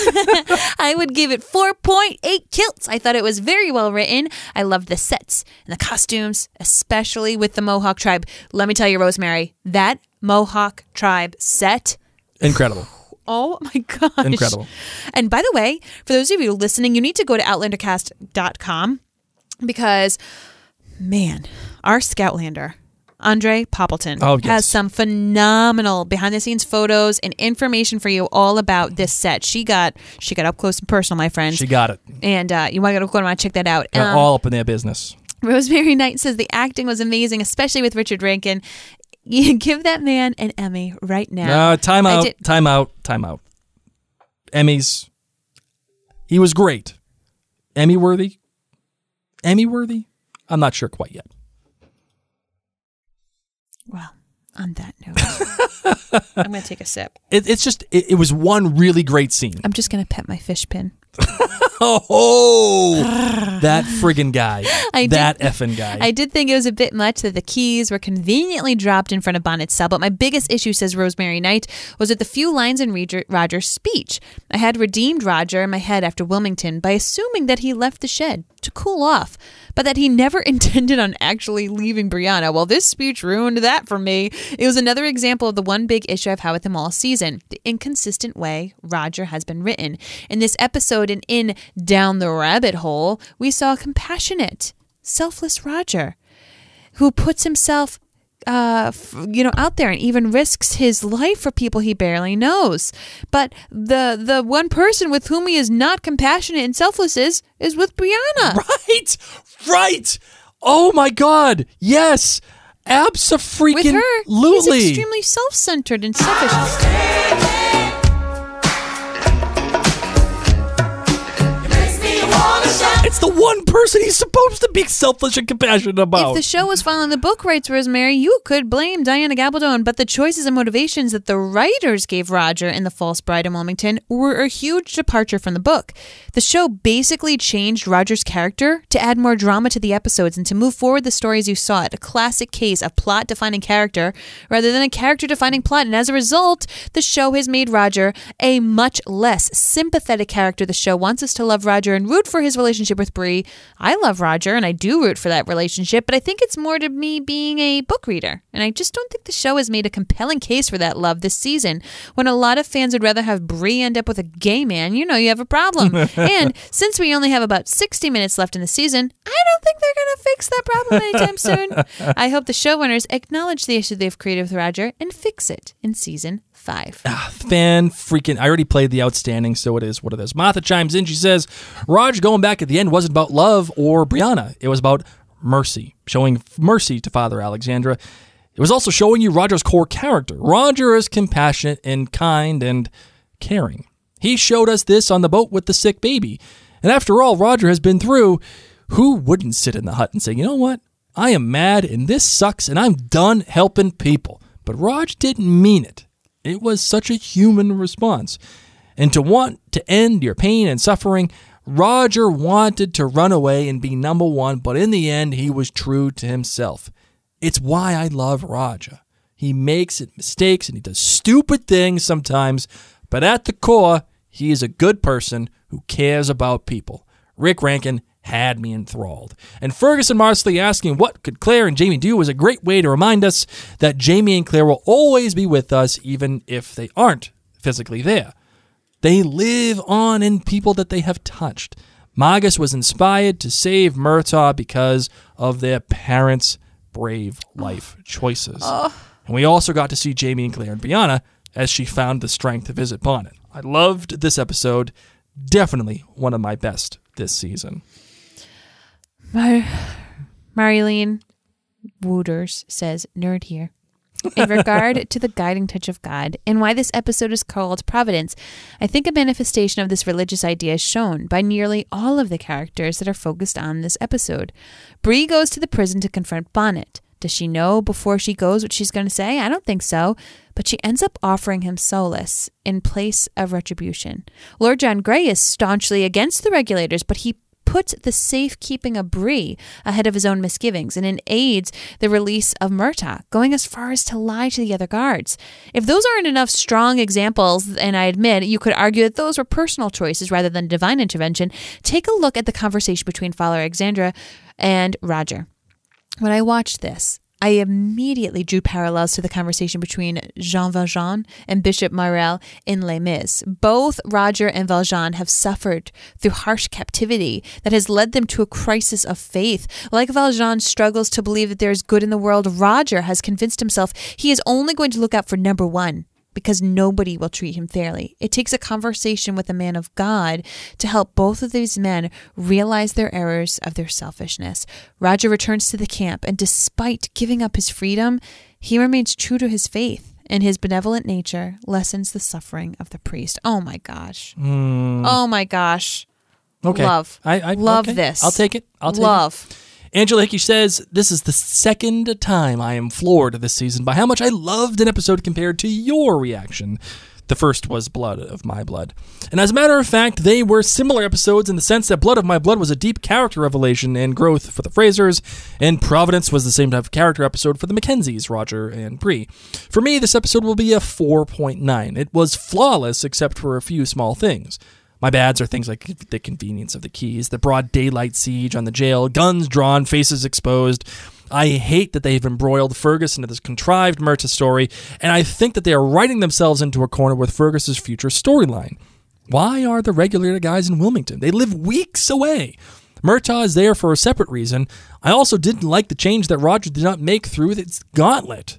I would give it four point eight kilts. I thought it was very well written. I loved the sets and the costumes, especially with the Mohawk tribe. Let me tell you, Rosemary, that Mohawk tribe set... Incredible. Oh my gosh. Incredible. And by the way, for those of you listening, you need to go to outlander cast dot com because, man, our Scoutlander, Andre Poppleton, Oh, yes. has some phenomenal behind the scenes photos and information for you all about this set. She got she got up close and personal, my friends. She got it. And uh, you want to go and check that out. Got Um, all up in their business. Rosemary Knight says the acting was amazing, especially with Richard Rankin. You give that man an Emmy right now. No, time I out, did- time out, time out. Emmys. He was great. Emmy worthy? Emmy worthy? I'm not sure quite yet. Well, on that note, I'm going to take a sip. It, it's just, it, it was one really great scene. I'm just going to pet my fish pin. Oh, that friggin' guy. I that did- effing guy. I did think it was a bit much that the keys were conveniently dropped in front of Bonnet's cell, but my biggest issue, says Rosemary Knight, was with the few lines in Roger, Roger's speech. I had redeemed Roger in my head after Wilmington by assuming that he left the shed to cool off, but that he never intended on actually leaving Brianna. Well, this speech ruined that for me. It was another example of the one big issue I've had with him all season, the inconsistent way Roger has been written. In this episode and in Down the Rabbit Hole, we saw a compassionate, selfless Roger who puts himself uh f- you know out there and even risks his life for people he barely knows. But the the one person with whom he is not compassionate and selfless is is with Brianna. Right, right. Oh my God, yes, abso-freaking With her, Lutely. he's extremely self-centered and selfish. It's the one person he's supposed to be selfish and compassionate about. If the show was following the book rights, Rosemary, you could blame Diana Gabaldon, but the choices and motivations that the writers gave Roger in The False Bride in Wilmington were a huge departure from the book. The show basically changed Roger's character to add more drama to the episodes and to move forward the stories you sought, a classic case of plot-defining character rather than a character-defining plot, and as a result, the show has made Roger a much less sympathetic character. The show wants us to love Roger and root for his relationship with Bree. I love Roger and I do root for that relationship, but I think it's more to me being a book reader. And I just don't think the show has made a compelling case for that love this season. When a lot of fans would rather have Bree end up with a gay man, you know you have a problem. And since we only have about sixty minutes left in the season, I don't think they're going to fix that problem anytime soon. I hope the showrunners acknowledge the issue they've created with Roger and fix it in season five. Fan freaking, I already played the outstanding, so it is what it is. Martha chimes in. She says, Roger going back at the end wasn't about love or Brianna. It was about mercy, showing mercy to Father Alexandra. It was also showing you Roger's core character. Roger is compassionate and kind and caring. He showed us this on the boat with the sick baby. And after all Roger has been through, who wouldn't sit in the hut and say, you know what? I am mad and this sucks and I'm done helping people. But Roger didn't mean it. It was such a human response. And to want to end your pain and suffering, Roger wanted to run away and be number one, but in the end, he was true to himself. It's why I love Roger. He makes mistakes and he does stupid things sometimes, but at the core, he is a good person who cares about people. Rick Rankin had me enthralled. And Ferguson Marsley asking what could Claire and Jamie do was a great way to remind us that Jamie and Claire will always be with us even if they aren't physically there. They live on in people that they have touched. Margus was inspired to save Murtaugh because of their parents' brave life choices. Oh. And we also got to see Jamie and Claire and Brianna as she found the strength to visit Bonnet. I loved this episode. Definitely one of my best this season. Mar- Marilene Wooders says, nerd here. In regard to the guiding touch of God and why this episode is called Providence, I think a manifestation of this religious idea is shown by nearly all of the characters that are focused on this episode. Bree goes to the prison to confront Bonnet. Does she know before she goes what she's going to say? I don't think so. But she ends up offering him solace in place of retribution. Lord John Grey is staunchly against the regulators, but he puts the safekeeping of Bree ahead of his own misgivings and aids the release of Murtaugh, going as far as to lie to the other guards. If those aren't enough strong examples, and I admit you could argue that those were personal choices rather than divine intervention, take a look at the conversation between Father Alexandra and Roger. When I watched this, I immediately drew parallels to the conversation between Jean Valjean and Bishop Morel in Les Mis. Both Roger and Valjean have suffered through harsh captivity that has led them to a crisis of faith. Like Valjean struggles to believe that there is good in the world, Roger has convinced himself he is only going to look out for number one, because nobody will treat him fairly. It takes a conversation with a man of God to help both of these men realize their errors of their selfishness. Roger returns to the camp, and despite giving up his freedom, He remains true to his faith, and his benevolent nature lessens the suffering of the priest. Oh my gosh. Mm. Oh my gosh. Okay. Love. I, I Love okay. this. I'll take it. I'll take Love. it. Angela Hickey says, this is the second time I am floored this season by how much I loved an episode compared to your reaction. The first was Blood of My Blood. And as a matter of fact, they were similar episodes in the sense that Blood of My Blood was a deep character revelation and growth for the Frasers, and Providence was the same type of character episode for the Mackenzies, Roger and Bree. For me, this episode will be a four point nine. It was flawless except for a few small things. My bads are things like the convenience of the keys, the broad daylight siege on the jail, guns drawn, faces exposed. I hate that they've embroiled Fergus into this contrived Murtaugh story, and I think that they are writing themselves into a corner with Fergus's future storyline. Why are the regulator guys in Wilmington? They live weeks away. Murtaugh is there for a separate reason. I also didn't like the change that Roger did not make through its gauntlet.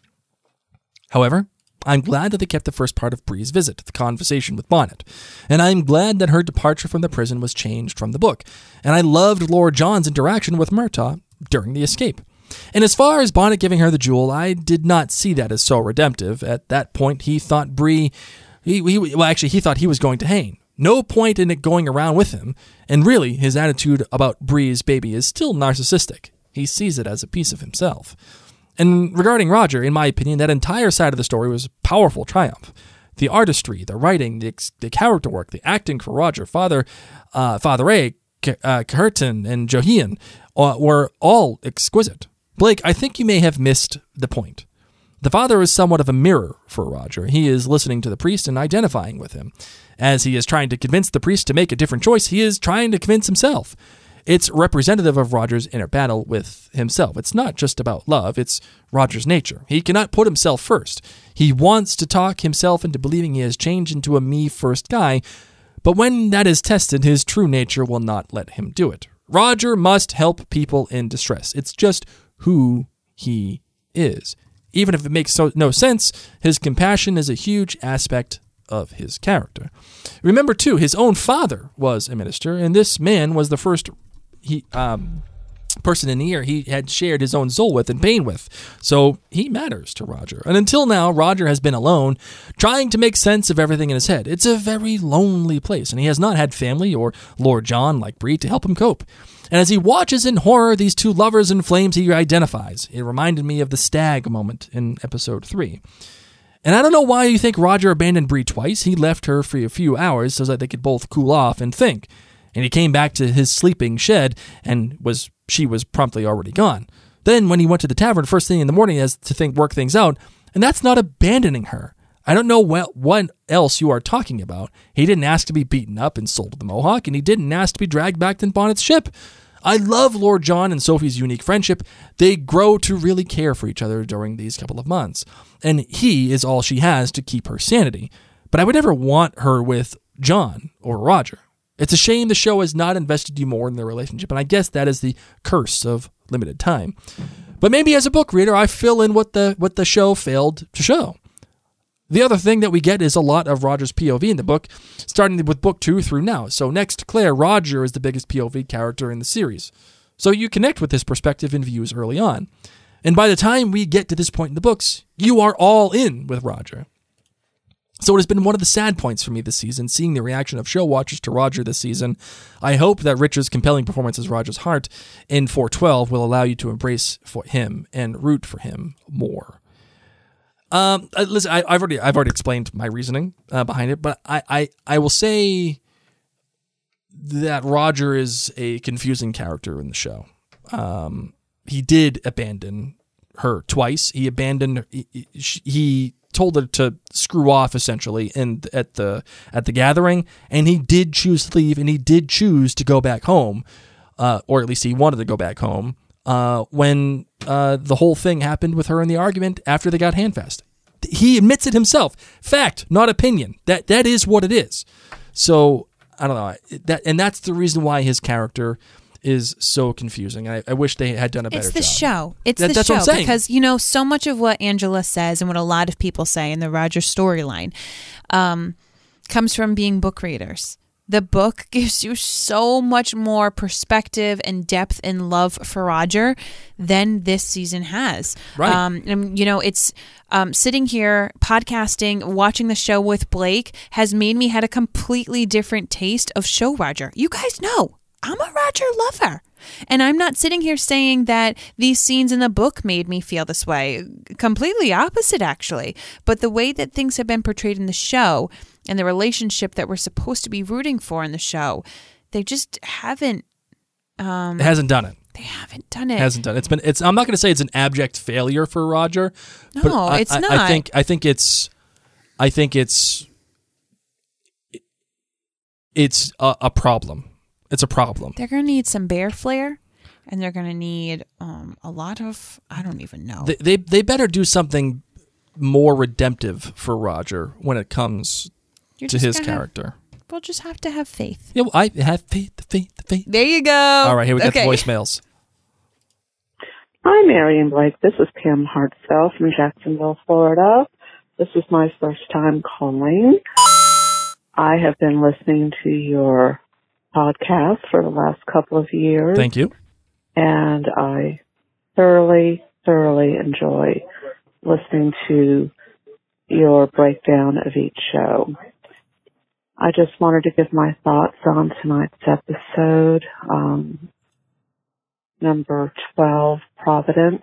However, I'm glad that they kept the first part of Bree's visit, the conversation with Bonnet, and I'm glad that her departure from the prison was changed from the book, and I loved Lord John's interaction with Murtaugh during the escape. And as far as Bonnet giving her the jewel, I did not see that as so redemptive. At that point, he thought Bree, he, he, well, actually, he thought he was going to hang. No point in it going around with him, and really, his attitude about Bree's baby is still narcissistic. He sees it as a piece of himself. And regarding Roger, in my opinion, that entire side of the story was a powerful triumph. The artistry, the writing, the, the character work, the acting for Roger, Father uh, Father A, uh, Caherton, and Johian uh, were all exquisite. Blake, I think you may have missed the point. The father is somewhat of a mirror for Roger. He is listening to the priest and identifying with him. As he is trying to convince the priest to make a different choice, he is trying to convince himself. It's representative of Roger's inner battle with himself. It's not just about love, it's Roger's nature. He cannot put himself first. He wants to talk himself into believing he has changed into a me-first guy, but when that is tested, his true nature will not let him do it. Roger must help people in distress. It's just who he is. Even if it makes so, no sense, his compassion is a huge aspect of his character. Remember, too, his own father was a minister, and this man was the first he um, person in the year he had shared his own soul with and pain with. So he matters to Roger. And until now, Roger has been alone, trying to make sense of everything in his head. It's a very lonely place, and he has not had family or Lord John like Bree to help him cope. And as he watches in horror these two lovers in flames he identifies, it reminded me of the stag moment in episode three. And I don't know why you think Roger abandoned Bree twice. He left her for a few hours so that they could both cool off and think. And he came back to his sleeping shed, and was she was promptly already gone. Then when he went to the tavern first thing in the morning as to think work things out, and that's not abandoning her. I don't know what, what else you are talking about. He didn't ask to be beaten up and sold to the Mohawk, and he didn't ask to be dragged back to Bonnet's ship. I love Lord John and Sophie's unique friendship. They grow to really care for each other during these couple of months, and he is all she has to keep her sanity. But I would never want her with John or Roger. It's a shame the show has not invested you more in their relationship, and I guess that is the curse of limited time. But maybe as a book reader, I fill in what the what the show failed to show. The other thing that we get is a lot of Roger's P O V in the book, starting with book two through now. So next to Claire, Roger is the biggest P O V character in the series. So you connect with his perspective and views early on. And by the time we get to this point in the books, you are all in with Roger. So it has been one of the sad points for me this season, seeing the reaction of show watchers to Roger this season. I hope that Richard's compelling performance as Roger's heart in four twelve will allow you to embrace for him and root for him more. Um, listen, I, I've already I've already explained my reasoning uh, behind it, but I, I I will say that Roger is a confusing character in the show. Um, he did abandon her twice. He abandoned. He, he told her to screw off essentially in at the at the gathering, and he did choose to leave, and he did choose to go back home, uh, or at least he wanted to go back home uh, when uh, the whole thing happened with her in the argument after they got handfast. He admits it himself. Fact, not opinion. That that is what it is. So I don't know that, and that's the reason why his character is so confusing. I, I wish they had done a better job. It's the job. show. It's that, the that's show. What I'm saying. Because, you know, so much of what Angela says and what a lot of people say in the Roger storyline um, comes from being book readers. the book gives you so much more perspective and depth and love for Roger than this season has. Right. Um, and, you know, it's um, sitting here, podcasting, watching the show with Blake has made me had a completely different taste of show Roger. You guys know I'm a Roger lover. And I'm not sitting here saying that these scenes in the book made me feel this way. Completely opposite, actually. But the way that things have been portrayed in the show and the relationship that we're supposed to be rooting for in the show, they just haven't. Um, it hasn't done it. They haven't done it. Hasn't done it. It's been. It's. I'm not going to say it's an abject failure for Roger. No, but I, it's I, not. I think. I think it's. I think it's. It's a, a problem. It's a problem. They're going to need some bear flair, and they're going to need um, a lot of, I don't even know. They, they they better do something more redemptive for Roger when it comes You're to just his gonna have- character. we'll just have to have faith. Yeah, well, I have faith, faith, faith. There you go. All right, here we got Okay. the voicemails. Hi, Mary and Blake. This is Pam Hartzell from Jacksonville, Florida. This is my first time calling. I have been listening to your podcast for the last couple of years. Thank you. And I thoroughly, thoroughly enjoy listening to your breakdown of each show. I just wanted to give my thoughts on tonight's episode, um, number twelve, Providence.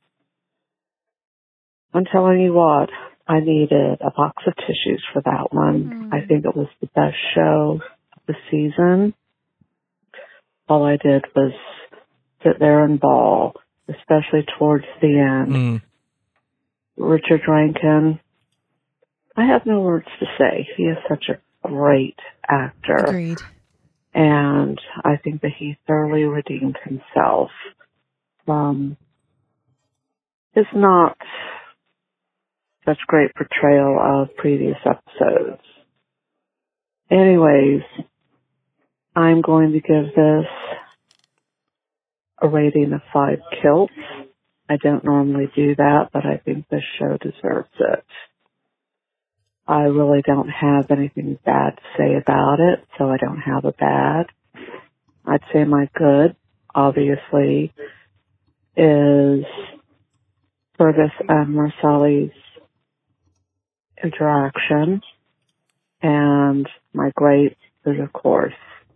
I'm telling you what, I needed a box of tissues for that one. Mm. I think it was the best show of the season. All I did was sit there and bawl, especially towards the end. Mm. Richard Rankin, I have no words to say. He is such a great actor. Agreed. And I think that he thoroughly redeemed himself from his not such great portrayal of previous episodes. Anyways, I'm going to give this a rating of five kilts. I don't normally do that, but I think this show deserves it. I really don't have anything bad to say about it, so I don't have a bad. I'd say my good, obviously, is Fergus and Marcelli's interaction, and my great is, of course,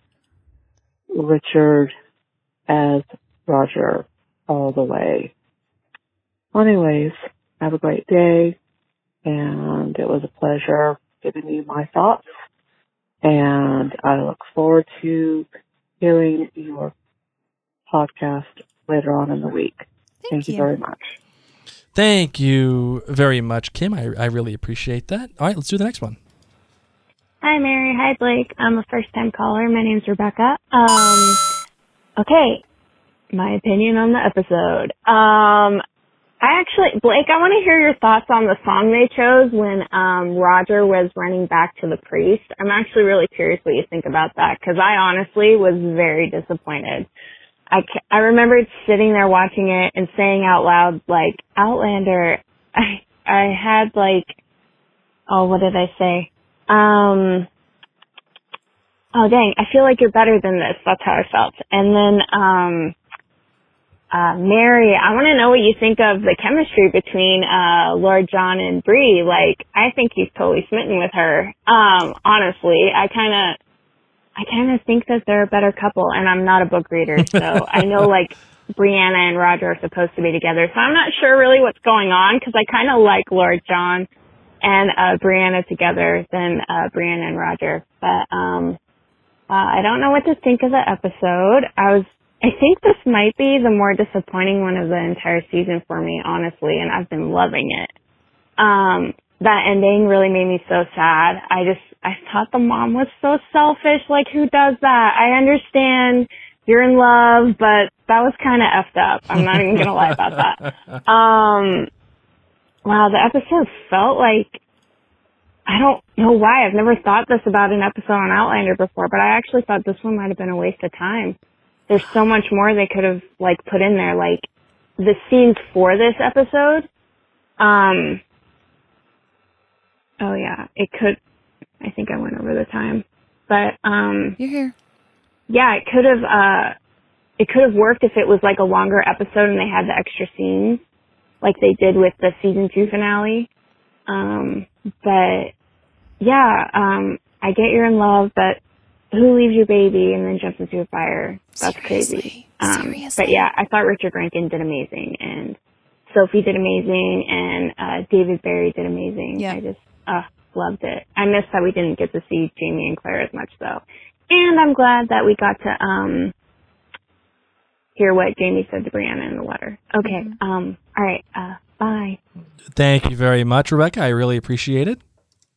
Richard as Roger all the way. Anyways, have a great day, and it was a pleasure giving you my thoughts, and I look forward to hearing your podcast later on in the week. Thank, Thank you. you very much. Thank you very much, Kim. I, I really appreciate that. All right, let's do the next one. Hi, Mary. Hi, Blake. I'm a first-time caller. My name's Rebecca. Um, okay, my opinion on the episode. Um, I actually, Blake, I want to hear your thoughts on the song they chose when um, Roger was running back to the priest. I'm actually really curious what you think about that, because I honestly was very disappointed. I, ca- I remembered sitting there watching it and saying out loud, like, Outlander, I, I had, like, oh, what did I say? Um, oh, dang, I feel like you're better than this. That's how I felt. And then, um, uh, Mary, I want to know what you think of the chemistry between, uh, Lord John and Bree. Like, I think he's totally smitten with her. Um, honestly, I kind of, I kind of think that they're a better couple, and I'm not a book reader, so I know, like, Brianna and Roger are supposed to be together, so I'm not sure really what's going on, because I kind of like Lord John and uh, Brianna together than uh, Brianna and Roger. But um, uh, I don't know what to think of the episode. I was, I think this might be the more disappointing one of the entire season for me, honestly, and I've been loving it. Um, that ending really made me so sad. I just, I thought the mom was so selfish. Like, who does that? I understand you're in love, but that was kind of effed up. I'm not even going to lie about that. Um, wow, the episode felt like, I don't know why. I've never thought this about an episode on Outlander before, but I actually thought this one might have been a waste of time. There's so much more they could have, like, put in there. Like, the scenes for this episode, um, oh yeah, it could, I think I went over the time. but um, You're here. yeah, it could have uh, it could have worked if it was like a longer episode and they had the extra scenes, like they did with the season two finale. Um, but yeah, um, I get you're in love, but who leaves your baby and then jumps into a fire? That's Seriously. crazy. Um, Seriously. But yeah, I thought Richard Rankin did amazing, and Sophie did amazing, and uh, David Barry did amazing. Yeah. I just uh, loved it. I missed that we didn't get to see Jamie and Claire as much, though. And I'm glad that we got to um, hear what Jamie said to Brianna in the letter. Okay. Mm-hmm. Um. All right. Uh. Bye. Thank you very much, Rebecca. I really appreciate it.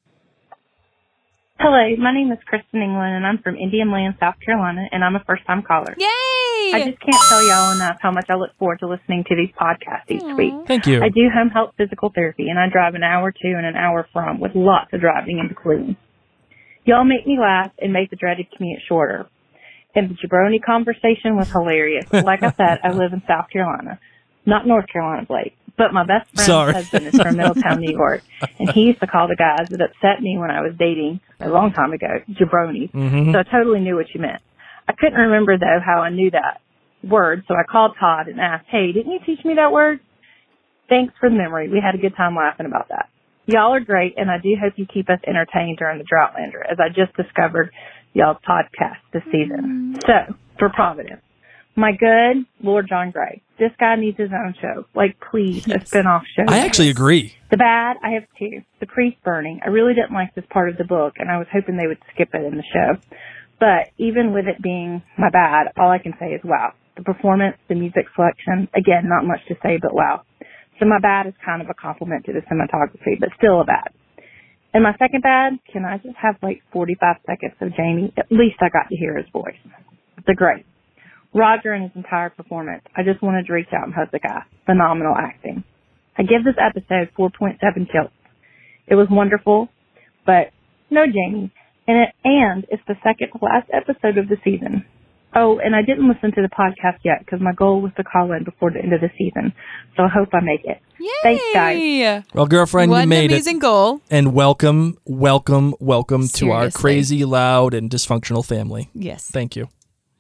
Hello, my name is Kristen England, and I'm from Indian Land, South Carolina, and I'm a first-time caller. Yay! I just can't tell y'all enough how much I look forward to listening to these podcasts each week. Thank you. I do home health physical therapy, and I drive an hour to and an hour from, with lots of driving in between. Y'all make me laugh and make the dreaded commute shorter. And the jabroni conversation was hilarious. Like I said, I live in South Carolina, not North Carolina, Blake. But my best friend's Sorry. husband is from Middletown, New York, and he used to call the guys that upset me when I was dating a long time ago jabronis. Mhm. So I totally knew what you meant. I couldn't remember, though, how I knew that word, so I called Todd and asked, hey, didn't you teach me that word? Thanks for the memory. We had a good time laughing about that. Y'all are great, and I do hope you keep us entertained during the Droughtlander, as I just discovered y'all's podcast this season. So, for Providence. My good Lord John Gray. This guy needs his own show. Like, please, a spinoff show. I actually agree. The bad, I have two. The priest burning. I really didn't like this part of the book, and I was hoping they would skip it in the show. But even with it being my bad, all I can say is wow. The performance, the music selection, again, not much to say, but wow. So my bad is kind of a compliment to the cinematography, but still a bad. And my second bad, can I just have like forty-five seconds of Jamie? At least I got to hear his voice. The great. Roger and his entire performance. I just wanted to reach out and hug the guy. Phenomenal acting. I give this episode four point seven kilts. It was wonderful, but no Jamie. And it, and it's the second to last episode of the season. Oh, and I didn't listen to the podcast yet because my goal was to call in before the end of the season. So I hope I make it. Yay! Thanks, guys. Well, girlfriend, What you an made amazing it. goal. And welcome, welcome, welcome to our Seriously. crazy, loud, and dysfunctional family. Yes. Thank you.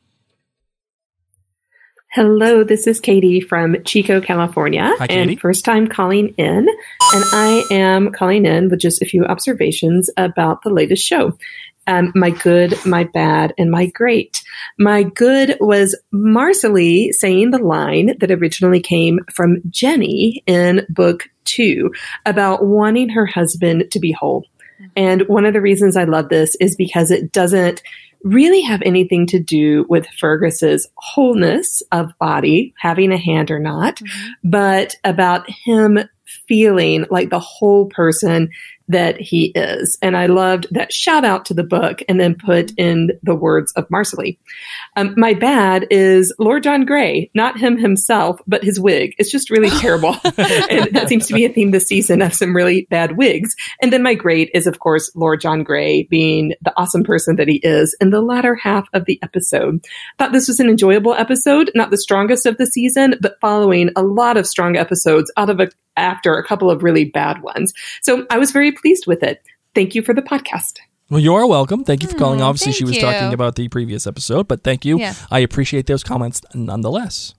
Hello, this is Katie from Chico, California. Hi, Katie. And first time calling in. And I am calling in with just a few observations about the latest show. Um, my good, my bad, and my great. My good was Marcelly saying the line that originally came from Jenny in book two about wanting her husband to be whole. And one of the reasons I love this is because it doesn't really have anything to do with Fergus's wholeness of body, having a hand or not, mm-hmm. but about him feeling like the whole person that he is. And I loved that shout out to the book and then put in the words of Marcelly. Um, my bad is Lord John Gray, not him himself, but his wig. It's just really terrible. And that seems to be a theme this season of some really bad wigs. And then my great is, of course, Lord John Gray being the awesome person that he is in the latter half of the episode. Thought this was an enjoyable episode, not the strongest of the season, but following a lot of strong episodes out of a after a couple of really bad ones. So I was very pleased with it. Thank you for the podcast. Well, you are welcome. Thank you for calling. Mm, Obviously, she was thank talking you. about the previous episode, but thank you. Yeah. I appreciate those comments nonetheless.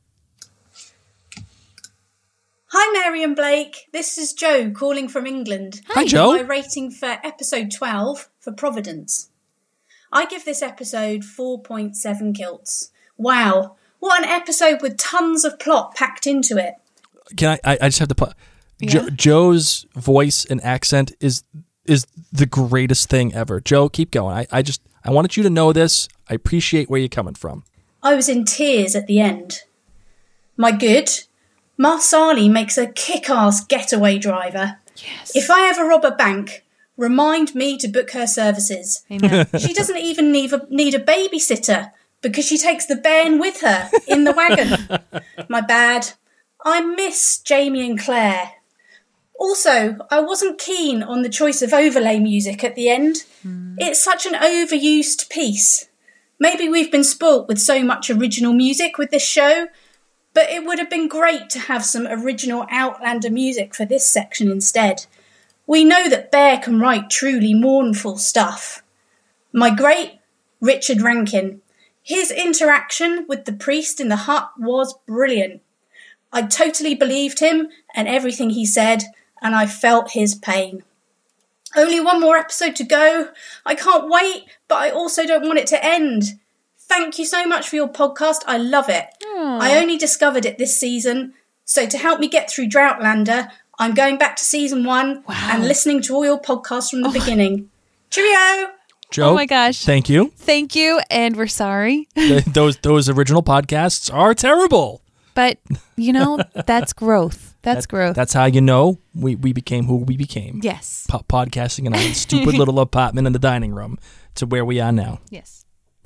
Hi, Mary and Blake. This is Jo calling from England. Hi, Jo. My rating for episode twelve for Providence. I give this episode four point seven kilts. Wow, what an episode with tons of plot packed into it. Can I? I, I just have to put. Yeah. Jo, Joe's voice and accent is is the greatest thing ever. Joe, keep going. I, I just I wanted you to know this. I appreciate where you're coming from. I was in tears at the end. My good, Marsali makes a kick-ass getaway driver. Yes. If I ever rob a bank, remind me to book her services. Amen. She doesn't even need a, need a babysitter because she takes the bairn with her in the wagon. My bad. I miss Jamie and Claire. Also, I wasn't keen on the choice of overlay music at the end. Mm. It's such an overused piece. Maybe we've been spoilt with so much original music with this show, but it would have been great to have some original Outlander music for this section instead. We know that Bear can write truly mournful stuff. My great, Richard Rankin. His interaction with the priest in the hut was brilliant. I totally believed him and everything he said, and I felt his pain. Only one more episode to go. I can't wait, but I also don't want it to end. Thank you so much for your podcast. I love it. Aww. I only discovered it this season, so to help me get through Droughtlander, I'm going back to season one Wow. and listening to all your podcasts from the Oh. beginning. Cheerio! Joe, Oh my gosh. thank you. Thank you, and we're sorry. Th- those those original podcasts are terrible. But, you know, that's growth. That's growth. That's how you know we, we became who we became. Yes. Po- podcasting in a stupid little apartment in the dining room to where we are now. Yes.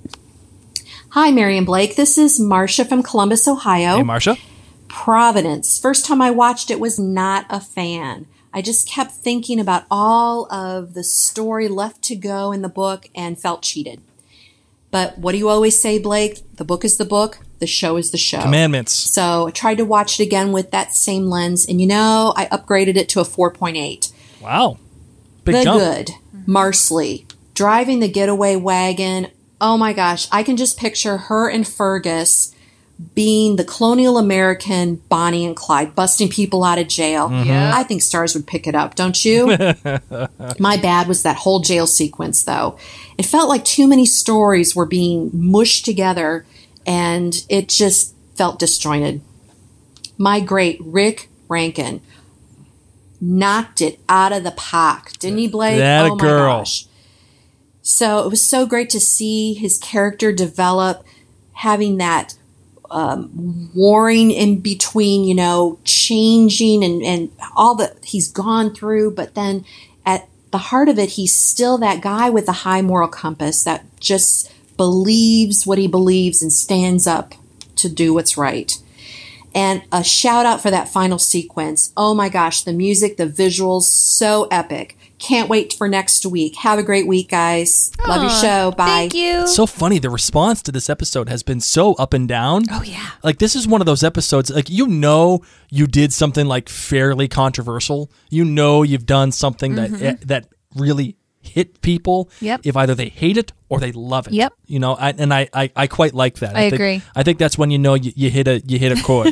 Hi, Mary and Blake. This is Marcia from Columbus, Ohio. Hey, Marcia. Providence. First time I watched it, was not a fan. I just kept thinking about all of the story left to go in the book and felt cheated. But what do you always say, Blake? The book is the book. The show is the show. Commandments. So I tried to watch it again with that same lens. And you know, I upgraded it to a four point eight. Wow. Big the jump. good. Marsley. Driving the getaway wagon. Oh my gosh. I can just picture her and Fergus being the colonial American Bonnie and Clyde, busting people out of jail. Mhm. Yeah. I think Stars would pick it up, don't you? My bad was that whole jail sequence, though. It felt like too many stories were being mushed together, and it just felt disjointed. My great Rick Rankin knocked it out of the park, didn't he, Blake? That a oh my girl. gosh. So it was so great to see his character develop, having that um, warring in between, you know, changing and, and all that he's gone through. But then at the heart of it, he's still that guy with a high moral compass that just believes what he believes and stands up to do what's right. And a shout out for that final sequence. Oh my gosh, the music, the visuals, so epic. Can't wait for next week. Have a great week, guys. Love your Aw, show. Bye. Thank you. It's so funny. The response to this episode has been so up and down. Oh, yeah. Like, this is one of those episodes, like, you know you did something, like, fairly controversial. You know you've done something that Mhm. that really hit people. Yep. If either they hate it or they love it. Yep. You know, I, and I, I, I quite like that. I think, agree. I think that's when you know you, you hit a you hit a chord.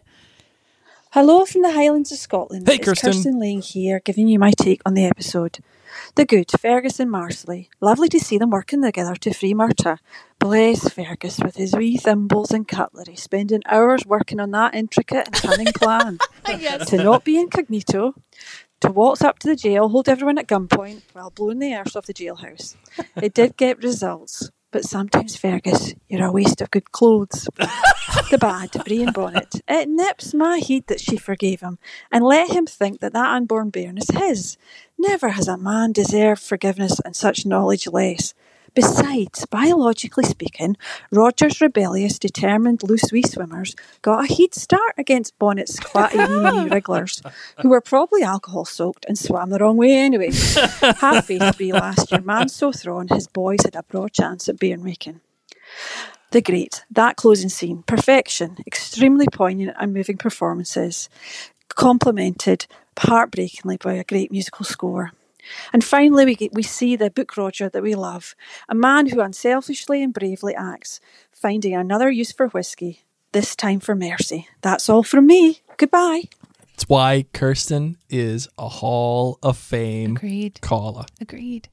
Hello from the Highlands of Scotland. Hey, it's Kirsten. Kirsten Lang here, giving you my take on the episode. The good, Fergus and Marsley. Lovely to see them working together to free Murtagh. Bless Fergus with his wee thimbles and cutlery, spending hours working on that intricate and cunning plan. Yes. To not be incognito, to waltz up to the jail, hold everyone at gunpoint while blowing the arse off the jailhouse. It did get results, but sometimes, Fergus, you're a waste of good clothes. The bad, Brian Bonnet. It nips my heed that she forgave him and let him think that that unborn bairn is his. Never has a man deserved forgiveness and such knowledge less. Besides, biologically speaking, Roger's rebellious, determined loose wee swimmers got a head start against Bonnet's clatty wee wee wrigglers, who were probably alcohol-soaked and swam the wrong way anyway. Half-faced wee last year, man so thrown, his boys had a broad chance at bairn-making. The great, that closing scene, perfection, extremely poignant and moving performances, complemented heartbreakingly by a great musical score. And finally, we get, we see the Book Roger that we love, a man who unselfishly and bravely acts, finding another use for whiskey, this time for mercy. That's all from me. Goodbye. It's why Kirsten is a Hall of Fame Agreed. caller. Agreed.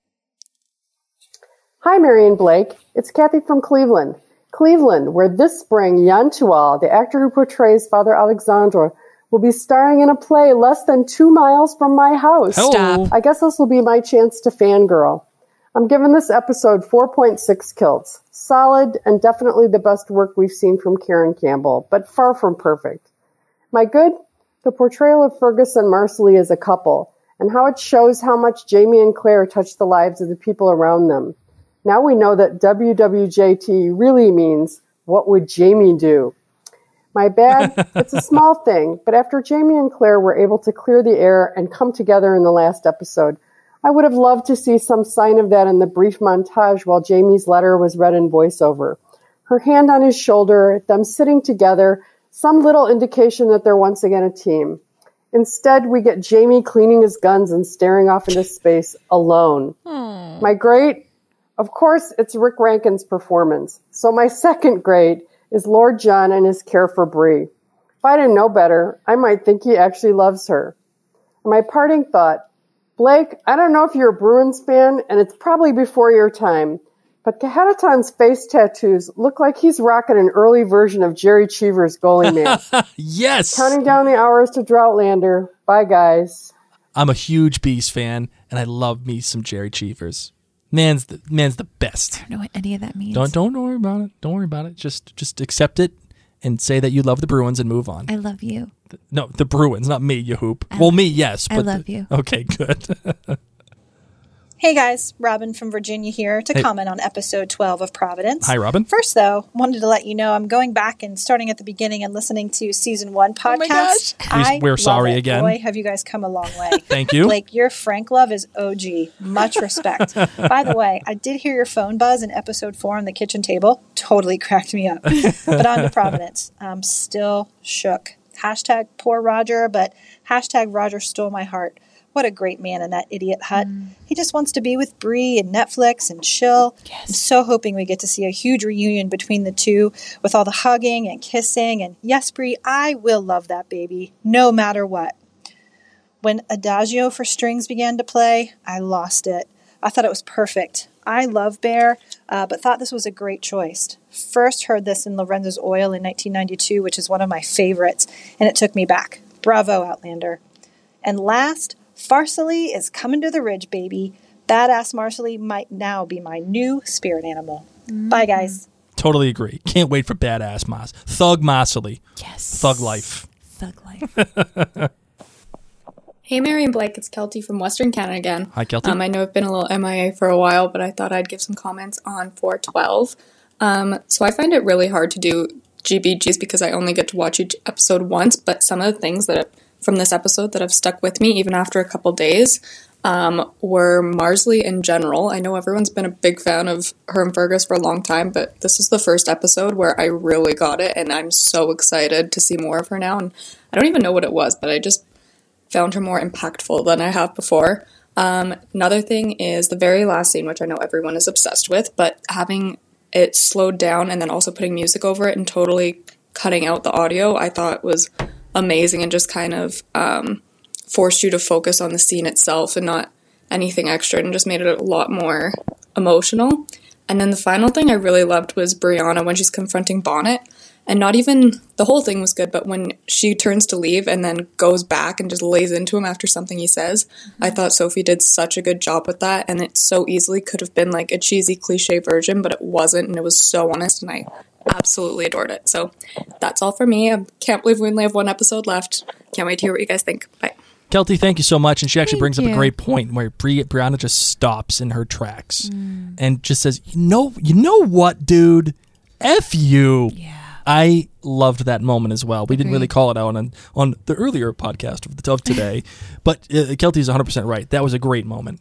Hi, Mary and Blake. It's Kathy from Cleveland. Cleveland, where this spring Jan Tual, the actor who portrays Father Alexandre, will be starring in a play less than two miles from my house. Stop. I guess this will be my chance to fangirl. I'm giving this episode four point six kilts. Solid and definitely the best work we've seen from Karen Campbell, but far from perfect. My good? The portrayal of Fergus and Marsley as a couple, and how it shows how much Jamie and Claire touched the lives of the people around them. Now we know that W W J T really means, what would Jamie do? My bad, it's a small thing, but after Jamie and Claire were able to clear the air and come together in the last episode, I would have loved to see some sign of that in the brief montage while Jamie's letter was read in voiceover. Her hand on his shoulder, them sitting together, some little indication that they're once again a team. Instead, we get Jamie cleaning his guns and staring off into space alone. Hmm. My great, Of course, it's Rick Rankin's performance. So my second grade is Lord John and his care for Bree. If I didn't know better, I might think he actually loves her. And my parting thought, Blake, I don't know if you're a Bruins fan, and it's probably before your time, but Kahatatan's face tattoos look like he's rocking an early version of Jerry Cheever's goalie mask. Yes! Counting down the hours to Droughtlander. Bye, guys. I'm a huge Beast fan, and I love me some Jerry Cheevers. Man's the man's the best. I don't know what any of that means. Don't don't worry about it. Don't worry about it. Just just accept it and say that you love the Bruins and move on. I love you. No, the Bruins, not me, you hoop. I well, love- me, yes. I But love the- you. Okay, good. Hey guys, Robin from Virginia here to Hey. comment on episode twelve of Providence. Hi, Robin. First, though, wanted to let you know I'm going back and starting at the beginning and listening to season one podcast. Oh my gosh. I We're love sorry it. again. Boy, have you guys come a long way. Thank you. Blake, your Frank love is O G. Much respect. By the way, I did hear your phone buzz in episode four on the kitchen table. Totally cracked me up. But on to Providence. I'm still shook. Hashtag poor Roger, but hashtag Roger stole my heart. What a great man in that idiot hut. Mm. He just wants to be with Bree and Netflix and chill. Yes. I'm so hoping we get to see a huge reunion between the two with all the hugging and kissing. And yes, Bree, I will love that baby, no matter what. When Adagio for strings began to play, I lost it. I thought it was perfect. I love Bear, uh, but thought this was a great choice. First heard this in Lorenzo's Oil in nineteen ninety-two, which is one of my favorites, and it took me back. Bravo, Outlander. And last, Farcely is coming to the ridge, baby. Badass Marcely might now be my new spirit animal. Bye, guys. Totally agree. Can't wait for badass Moss. Thug Mossily. Yes. Thug life. Thug life. Hey, Mary and Blake, it's Kelty from Western Canada again. Hi, Kelty. Um, I know I've been a little M I A for a while, but I thought I'd give some comments on four twelve. Um, so I find it really hard to do G B Gs because I only get to watch each episode once, but some of the things that have, from this episode that have stuck with me even after a couple days um, were Marsley in general. I know everyone's been a big fan of her and Fergus for a long time, but this is the first episode where I really got it, and I'm so excited to see more of her now. And I don't even know what it was, but I just found her more impactful than I have before. Um, another thing is the very last scene, which I know everyone is obsessed with, but having it slowed down and then also putting music over it and totally cutting out the audio, I thought was amazing and just kind of um, forced you to focus on the scene itself and not anything extra, and just made it a lot more emotional. And then the final thing I really loved was Brianna when she's confronting Bonnet. And not even, the whole thing was good, but when she turns to leave and then goes back and just lays into him after something he says, I thought Sophie did such a good job with that, and it so easily could have been like a cheesy cliche version, but it wasn't, and it was so honest, and I absolutely adored it. So that's all for me. I can't believe we only have one episode left. Can't wait to hear what you guys think. Bye. Kelty, thank you so much. And she actually Thank brings up you. a great point where Bri- Brianna just stops in her tracks and just says, you know, you know what, dude? F you. Yeah. I loved that moment as well. We didn't really call it out on on the earlier podcast of, the, of today, but uh, Kelty's one hundred percent right. That was a great moment.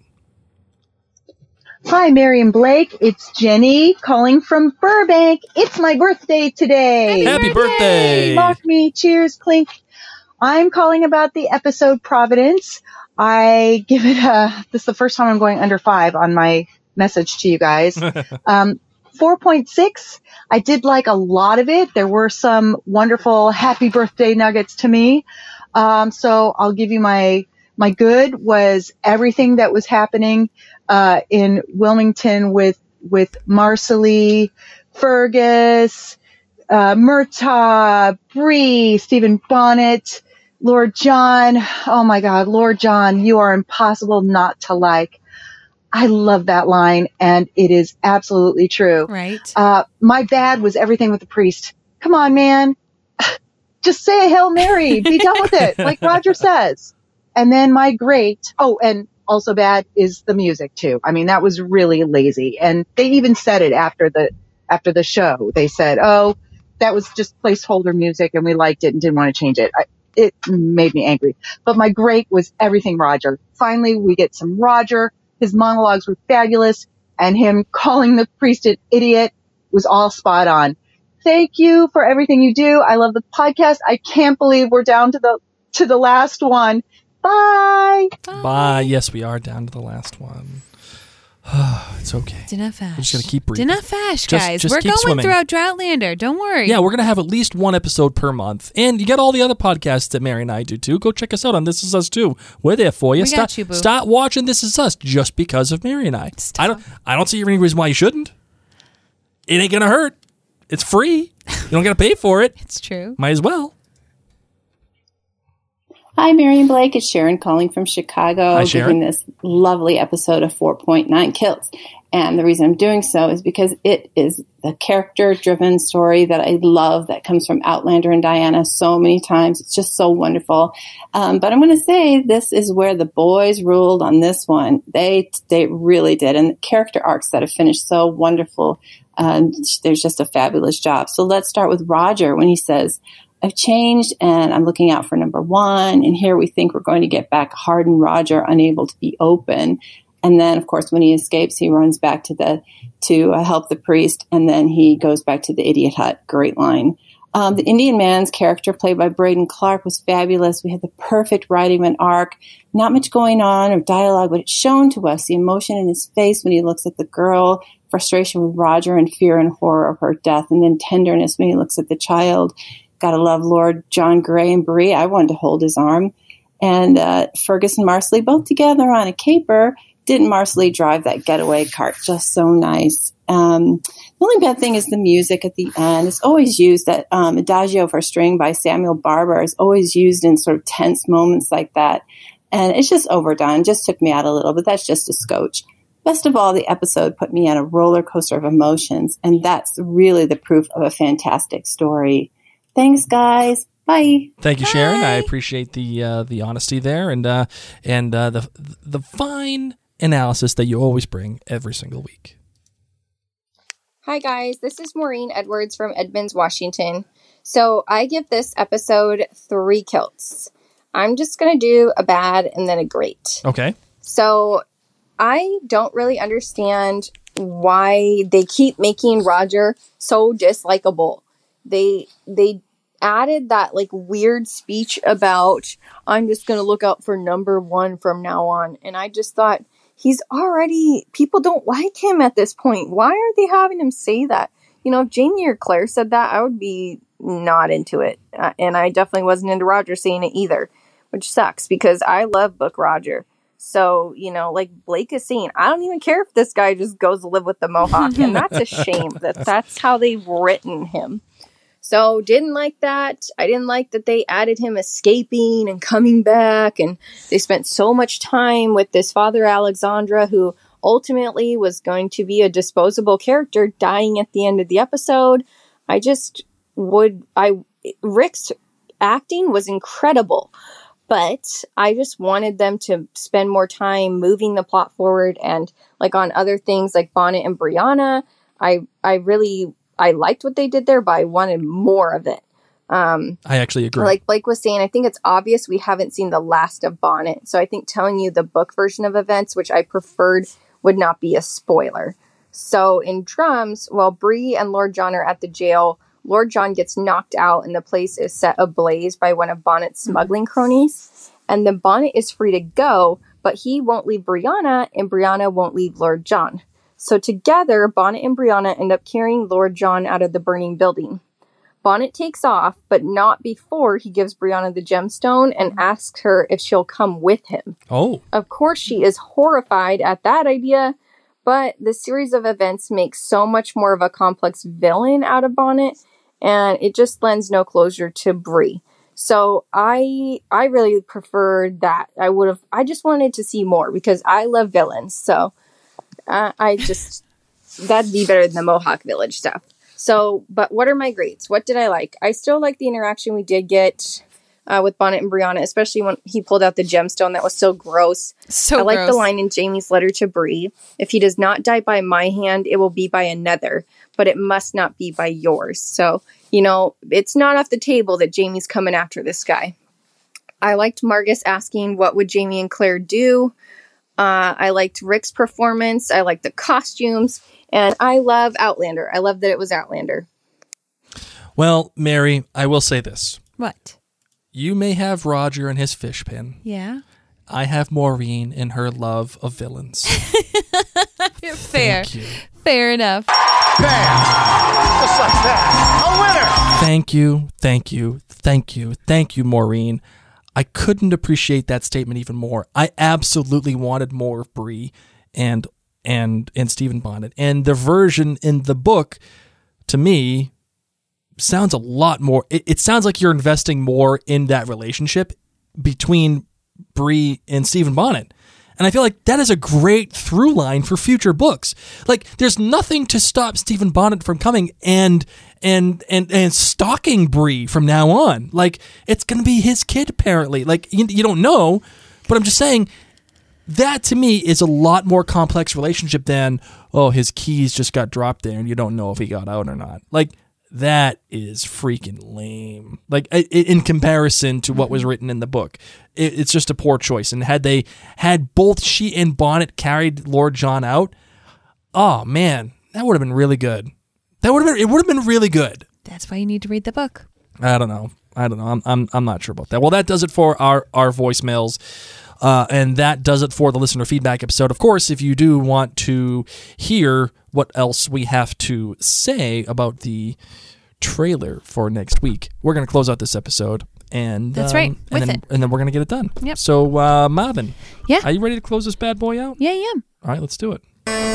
Hi, Mary and Blake. It's Jenny calling from Burbank. It's my birthday today. Happy birthday! Lock me. Cheers. Clink. I'm calling about the episode Providence. I give it a, this is the first time I'm going under five on my message to you guys. um, four point six. I did like a lot of it. There were some wonderful happy birthday nuggets to me. Um, so I'll give you my, my good was everything that was happening, uh, in Wilmington with, with Marcely, Fergus, uh, Murtaugh, Bree, Stephen Bonnet, Lord John. Oh my God, Lord John, you are impossible not to like. I love that line, and it is absolutely true. Right. Uh, my bad was everything with the priest. Come on, man. Just say a Hail Mary. Be done with it, like Roger says. And then my great, oh, and also bad is the music, too. I mean, that was really lazy. And they even said it after the after the show. They said, oh, that was just placeholder music, and we liked it and didn't want to change it. I, it made me angry. But my great was everything Roger. Finally, we get some Roger. His monologues were fabulous, and him calling the priest an idiot was all spot on. Thank you for everything you do. I love the podcast. I can't believe we're down to the to the last one. Bye. Bye. Yes, we are down to the last one. It's okay. Dinna fash. We're just gonna keep breathing. Dinna fash, Just- guys. just We're keep going swimming. throughout Droughtlander. Don't worry. Yeah, we're going to have at least one episode per month. And you get all the other podcasts that Mary and I do, too. Go check us out on This Is Us, too. We're there for you. We got Stop, you, boo. stop watching This Is Us just because of Mary and I. I don't I don't see any reason why you shouldn't. It ain't going to hurt. It's free. You don't got to pay for it. It's true. Might as well. Hi, Mary and Blake. It's Sharon calling from Chicago, Hi, Sharon. giving this lovely episode of four point nine Kilts. And the reason I'm doing so is because it is the character-driven story that I love that comes from Outlander and Diana so many times. It's just so wonderful. Um, but I'm going to say this is where the boys ruled on this one. They they really did. And the character arcs that have finished so wonderful. Um, there's just a fabulous job. So let's start with Roger when he says, I've changed and I'm looking out for number one. And here we think we're going to get back hardened Roger, unable to be open. And then, of course, when he escapes, he runs back to the to uh, help the priest. And then he goes back to the idiot hut. Great line. Um, the Indian man's character, played by Braden Clark, was fabulous. We had the perfect writing of an arc. Not much going on or dialogue, but it's shown to us the emotion in his face when he looks at the girl, frustration with Roger, and fear and horror of her death, and then tenderness when he looks at the child. Gotta love Lord John Gray and Bree. I wanted to hold his arm. And uh, Fergus and Marsley both together on a caper. Didn't Marsley drive that getaway cart just so nice? Um, the only bad thing is the music at the end. It's always used, that um, Adagio for String by Samuel Barber is always used in sort of tense moments like that. And it's just overdone. Just took me out a little, but that's just a scotch. Best of all, the episode put me on a roller coaster of emotions. And that's really the proof of a fantastic story. Thanks, guys. Bye. Thank you, Sharon. I appreciate the uh, the honesty there and uh, and uh, the the fine analysis that you always bring every single week. Hi, guys. This is Maureen Edwards from Edmonds, Washington. So I give this episode three kilts. I'm just going to do a bad and then a great. Okay. So I don't really understand why they keep making Roger so dislikable. They they added that like weird speech about, I'm just going to look out for number one from now on. And I just thought, he's already, people don't like him at this point. Why are they having him say that? You know, if Jamie or Claire said that, I would be not into it. Uh, and I definitely wasn't into Roger saying it either, which sucks because I love Book Roger. So, you know, like Blake is saying, I don't even care if this guy just goes to live with the Mohawk. And that's a shame that that's how they've written him. So didn't like that. I didn't like that they added him escaping and coming back. And they spent so much time with this Father Alexandra, who ultimately was going to be a disposable character, dying at the end of the episode. I just would, I, Rick's acting was incredible, but I just wanted them to spend more time moving the plot forward. And like on other things like Bonnet and Brianna, I, I really, I liked what they did there, but I wanted more of it. Um, I actually agree. Like Blake was saying, I think it's obvious we haven't seen the last of Bonnet. So I think telling you the book version of events, which I preferred, would not be a spoiler. So in Drums, while Bree and Lord John are at the jail, Lord John gets knocked out and the place is set ablaze by one of Bonnet's smuggling cronies. And then Bonnet is free to go, but he won't leave Brianna and Brianna won't leave Lord John. So together, Bonnet and Brianna end up carrying Lord John out of the burning building. Bonnet takes off, but not before he gives Brianna the gemstone and asks her if she'll come with him. Oh. Of course, she is horrified at that idea, but the series of events makes so much more of a complex villain out of Bonnet, and it just lends no closure to Bree. So I I really preferred that. I would have, I just wanted to see more because I love villains. So uh, I just, that'd be better than the Mohawk Village stuff. So, but what are my greats? What did I like? I still like the interaction we did get uh, with Bonnet and Brianna, especially when he pulled out the gemstone. That was so gross. So I like gross. the line in Jamie's letter to Bree. If he does not die by my hand, it will be by another, but it must not be by yours. So, you know, it's not off the table that Jamie's coming after this guy. I liked Margus asking, what would Jamie and Claire do? Uh, I liked Rick's performance. I liked the costumes. And I love Outlander. I love that it was Outlander. Well, Mary, I will say this. What? You may have Roger and his fish pin. Yeah. I have Maureen and her love of villains. Fair. Thank you. Fair enough. Bam! Just like that. A winner! Thank you, thank you, thank you, thank you, Maureen. I couldn't appreciate that statement even more. I absolutely wanted more of Bree and and and Stephen Bonnet. And the version in the book, to me, sounds a lot more. It, it sounds like you're investing more in that relationship between Bree and Stephen Bonnet. And I feel like that is a great through line for future books. Like, there's nothing to stop Stephen Bonnet from coming and and and and stalking Bree from now on. Like, it's going to be his kid, apparently. Like, you, you don't know, but I'm just saying that to me is a lot more complex relationship than, oh, his keys just got dropped there and you don't know if he got out or not. Like, that is freaking lame. Like, in comparison to what was written in the book, it's just a poor choice. And had they had both she and Bonnet carried Lord John out, oh man, that would have been really good. That would have been. It would have been really good. That's why you need to read the book. I don't know. I don't know. I'm. I'm. I'm not sure about that. Well, that does it for our our voicemails. Uh, and that does it for the listener feedback episode. Of course, if you do want to hear what else we have to say about the trailer for next week, we're going to close out this episode. And That's um, right, and with then, it. And then we're going to get it done. Yep. So, uh, Marvin. Yeah. Are you ready to close this bad boy out? Yeah, I am. All right, let's do it.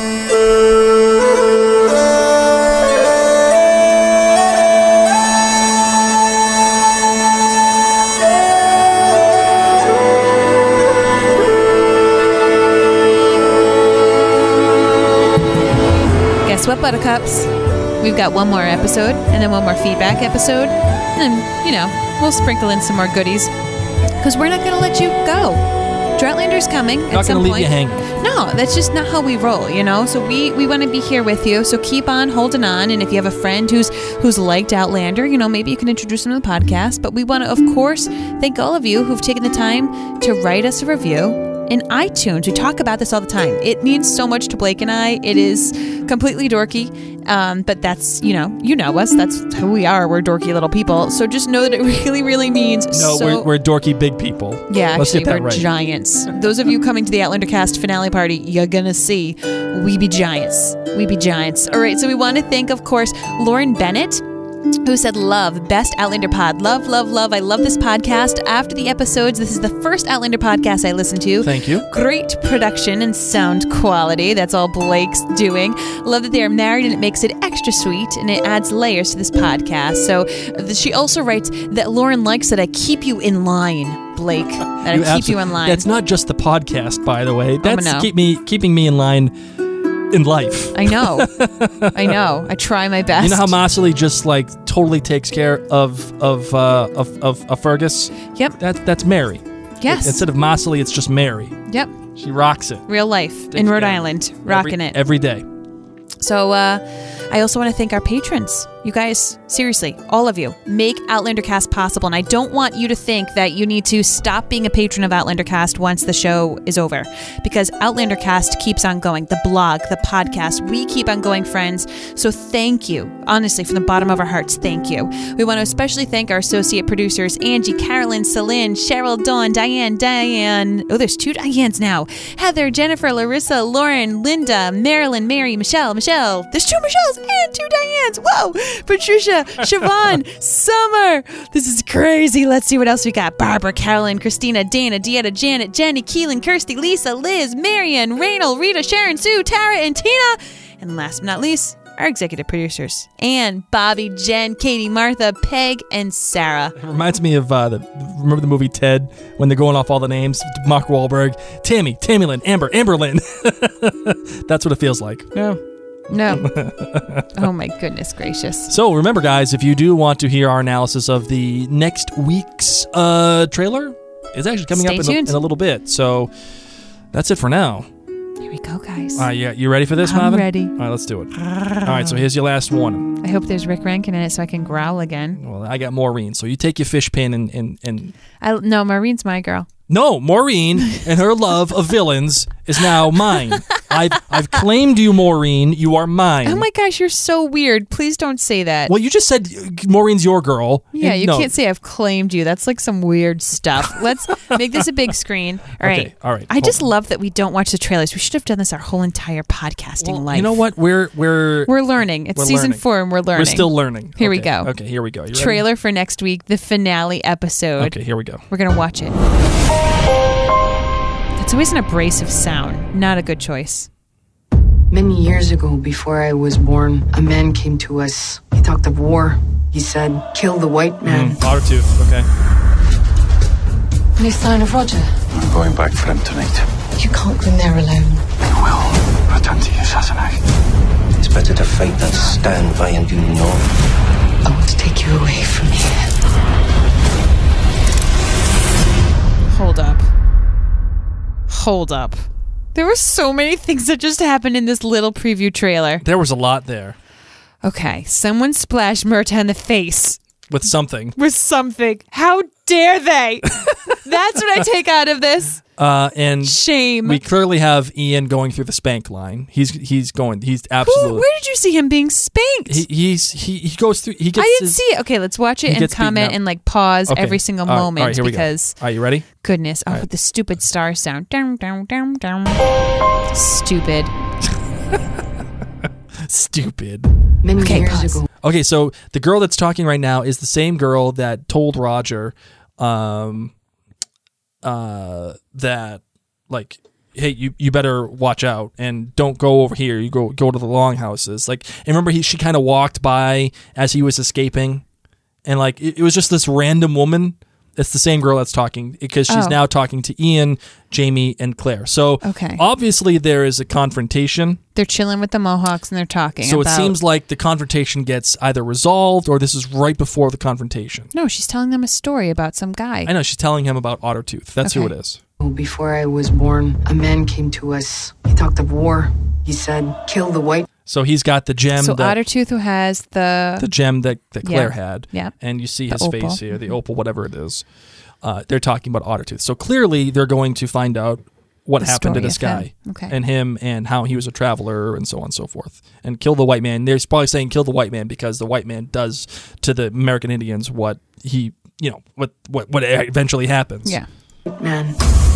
Guess what, Buttercups? We've got one more episode, and then one more feedback episode, and then, you know, we'll sprinkle in some more goodies, because we're not going to let you go. Droughtlander's coming Not at some gonna leave point. you hanging. No, that's just not how we roll, you know? So we, we want to be here with you, so keep on holding on, and if you have a friend who's who's liked Outlander, you know, maybe you can introduce them to the podcast, but we want to, of course, thank all of you who've taken the time to write us a review in iTunes. We talk about this all the time. It means so much to Blake and I. It is completely dorky, um, but that's, you know, you know us. That's who we are. We're dorky little people. So just know that it really, really means No, so... we're, we're dorky big people. Yeah, Let's actually, get that we're right. giants. Those of you coming to the Outlander Cast finale party, you're gonna see we be giants. We be giants. All right, so we want to thank, of course, Lauren Bennett, who said, love, best Outlander pod. Love, love, love. I love this podcast. After the episodes, this is the first Outlander podcast I listened to. Thank you. Great production and sound quality. That's all Blake's doing. Love that they are married, and it makes it extra sweet, and it adds layers to this podcast. So uh, she also writes that Lauren likes that I keep you in line, Blake. That You I keep abso- you in line. That's not just the podcast, by the way. That's no. keep me keeping me in line in life. I know. I know. I try my best. You know how Marcelly just like totally takes care of of uh, of, of of Fergus? Yep. That that's Mary. Yes. Instead of Marcelly, it's just Mary. Yep. She rocks it Real life in Rhode Island. Rocking every, it. every day. So uh, I also want to thank our patrons. You guys, seriously, all of you, make Outlander Cast possible. And I don't want you to think that you need to stop being a patron of Outlander Cast once the show is over, because Outlander Cast keeps on going. The blog, the podcast, we keep on going, friends. So thank you. Honestly, from the bottom of our hearts, thank you. We want to especially thank our associate producers, Angie, Carolyn, Celine, Cheryl, Dawn, Diane, Diane. Oh, there's two Dianes now. Heather, Jennifer, Larissa, Lauren, Linda, Marilyn, Mary, Michelle, Michelle. There's two Michelles and two Dianes. Whoa! Patricia, Siobhan, Summer. This is crazy. Let's see what else we got. Barbara, Carolyn, Christina, Dana, Dieta, Janet, Jenny, Keelan, Kirsty, Lisa, Liz, Marion, Raynal, Rita, Sharon, Sue, Tara, and Tina. And last but not least, our executive producers, Anne, Bobby, Jen, Katie, Martha, Peg, and Sarah. It reminds me of uh, the remember the movie Ted when they're going off all the names. Mark Wahlberg, Tammy, Tammy Lynn, Amber, Amber Lynn. That's what it feels like. No. No. Oh my goodness gracious. So remember, guys, if you do want to hear our analysis of the next week's uh, trailer, it's actually coming Stay up in a, tuned. in a little bit. So that's it for now. Here we go, guys. All right, yeah, you ready for this, I'm Marvin? ready. All right, let's do it. All right, so here's your last one. I hope there's Rick Rankin in it so I can growl again. Well, I got Maureen, so you take your fish pin and... and, and... I, no, Maureen's my girl. No, Maureen and her love of villains is now mine. I've I've claimed you, Maureen. You are mine. Oh my gosh, you're so weird. Please don't say that. Well, you just said Maureen's your girl. Yeah, and you no. can't say I've claimed you. That's like some weird stuff. Let's make this a big screen. All right. Okay, all right. I Hold just on. love that we don't watch the trailers. We should have done this our whole entire podcasting Well, life. you know what? We're we're We're learning. It's we're season learning. four and we're learning. We're still learning. Here we Okay, go. Okay, here we go. You ready? Trailer for next week, the finale episode. Okay, here we go. We're going to watch it. It's always an abrasive sound. Not a good choice. Many years ago, before I was born, a man came to us. He talked of war. He said, kill the white man. Mm, Ottertooth, okay. Any sign of Roger? I'm going back for him tonight. You can't go in there alone. I will. Return to you, assassinate. It's better to fight than stand by and do naught. I want to take you away from here. Hold up. Hold up. There were so many things that just happened in this little preview trailer. There was a lot there. Okay, someone splashed Murta in the face. With something. With something. How dare they? That's what I take out of this. Uh, and Shame. We clearly have Ian going through the spank line. He's he's going. He's absolutely. Who, where did you see him being spanked? He, he's he, he goes through. He gets. I didn't his, see it. Okay, let's watch it he and gets beaten comment up. and like pause Okay. every single All right, moment all right, here we go. because. Are you ready? Goodness. Oh, All right. with the stupid star sound. Down, down, down, down. Stupid. Stupid. Many Okay, years pause. ago. Okay, so the girl that's talking right now is the same girl that told Roger, um, uh, that like, hey, you, you better watch out and don't go over here. You go go to the longhouses. Like, and remember he she kind of walked by as he was escaping, and like it, it was just this random woman. It's the same girl that's talking because she's Oh. now talking to Ian, Jamie, and Claire. So Okay. obviously there is a confrontation. They're chilling with the Mohawks and they're talking. So about... it seems like the confrontation gets either resolved or this is right before the confrontation. No, she's telling them a story about some guy. I know, she's telling him about Ottertooth. That's who it Okay. is. Before I was born, a man came to us. He talked of war. He said, kill the white. So he's got the gem So that Ottertooth, who has the the gem that, that Yeah. Claire had. Yeah. And you see The his opal. face here, the opal, whatever it is. Uh, they're talking about Ottertooth. So clearly they're going to find out what The happened to story this of him. guy Okay. and him and how he was a traveler and so on and so forth. And kill the white man. They're probably saying kill the white man because the white man does to the American Indians what he, you know, what, what, what eventually happens. Yeah. Man.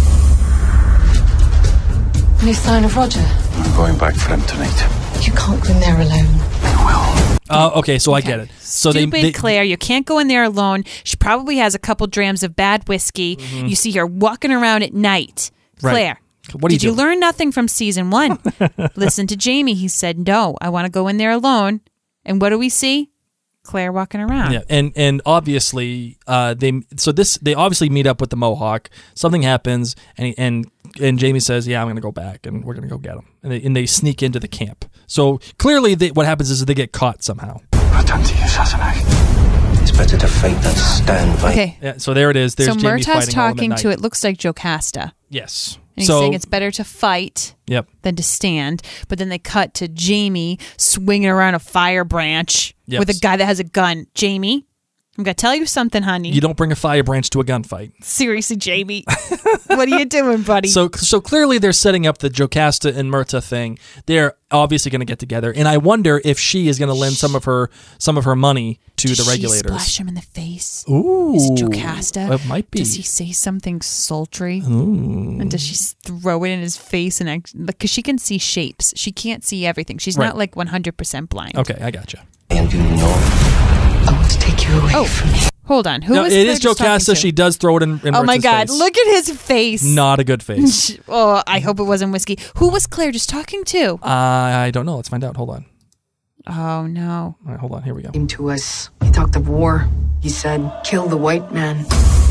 Any sign of Roger? I'm going back for him tonight. You can't go in there alone. Uh, okay, so I get it. So Stupid they, they Claire, you can't go in there alone. She probably has a couple drams of bad whiskey. Mhm. You see her walking around at night. Right. Claire, What are you did you doing? learn nothing from season one? Listen to Jamie. He said, no, I want to go in there alone. And what do we see? Claire walking around. Yeah, and and obviously, uh, they so this they obviously meet up with the Mohawk. Something happens, and and and Jamie says, "Yeah, I'm going to go back, and we're going to go get him." And they, and they sneak into the camp. So clearly, they, what happens is they get caught somehow. Return to you, assassinate. It's better to fight than stand by. Okay. Yeah, so there it is. There's so Jamie Murtaugh's fighting all of them talking at to, night. it looks like Jocasta. Yes. And he's so saying it's better to fight Yep. than to stand. But then they cut to Jamie swinging around a fire branch Yes. with a guy that has a gun. Jamie, I'm going to tell you something, honey. you don't bring a fire branch to a gunfight. Seriously, Jamie. What are you doing, buddy? So so clearly they're setting up the Jocasta and Murta thing. They're obviously going to get together, and I wonder if she is going to lend some of her some of her money to Does the she regulators. splash him in the face? Ooh, Is it Jocasta? It might be. Does he say something sultry? Ooh. And does she s- throw it in his face? And because she can see shapes, she can't see everything. She's Right. not like one hundred percent blind. Okay, I gotcha. And do naught. I want to take you away Oh, from here. hold on. Who No, was it Claire is just talking Jocasta. to? She does throw it in, in Oh my Murta's God! face. Look at his face. Not a good face. Oh, I hope it wasn't whiskey. Who was Claire just talking to? I don't know. Let's find out. Hold on. Oh no. All right, hold on. Here we go. Came to us. He talked of war. He said, kill the white man.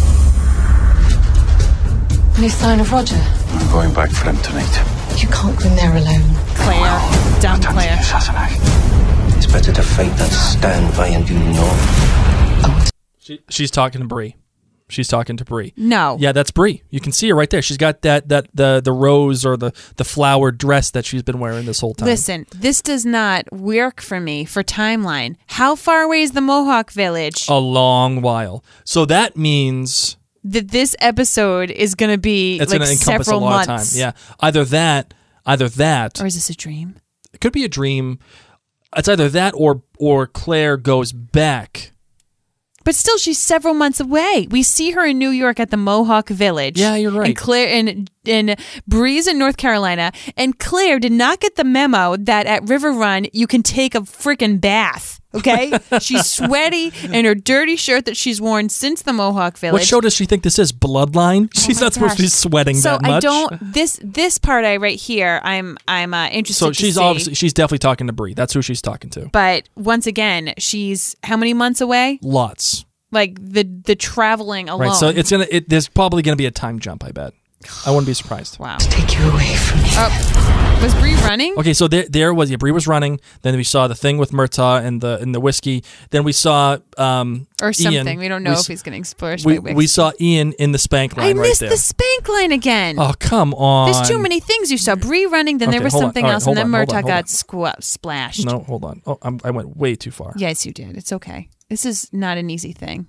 Any sign of Roger? I'm going back for him tonight. You can't go in there alone. Claire, dumb Return to Claire. you, assassinate. It's better to fight than stand by and do naught. She, she's talking to Bree. She's talking to Bree. No. Yeah, that's Bree. You can see her right there. She's got that that the the rose or the the flowered dress that she's been wearing this whole time. Listen, this does not work for me for timeline. How far away is the Mohawk village? A long while. So that means That this episode is going to be it's like going to encompass a several lot months. of time. Yeah, either that. either that, Or is this a dream? it could be a dream. It's either that or or Claire goes back. But still, she's several months away. We see her in New York at the Mohawk Village. Yeah, you're right. And Claire in in Breeze in North Carolina, and Claire did not get the memo that at River Run you can take a freaking bath. Okay, she's sweaty in her dirty shirt that she's worn since the Mohawk Village. What show does she think this is? Bloodline? Oh She's my not supposed to be gosh. sweating so that much. I don't. This this part I right here. I'm I'm uh, interested. So to she's see. obviously she's definitely talking to Bree. That's who she's talking to. But once again, she's how many months away? Lots. Like the the traveling alone. Right. So it's gonna. It, there's probably gonna be a time jump. I bet. I wouldn't be surprised. Wow. Take you away from me. Oh, was Bree running? Okay, so there, there was yeah, Bree was running. Then we saw the thing with Murtaugh and the and the whiskey. Then we saw um Or something. Ian. We don't know we, if he's getting splashed We, by whiskey. we saw Ian in the spank line I right missed there. the spank line again. Oh come on! There's too many things. You saw Bree running, then there Okay, was hold on. something All right, else, hold and then on, hold on, Murtaugh hold on. got squa- splashed. No, hold on. Oh, I'm, I went way too far. Yes, you did. It's okay. This is not an easy thing.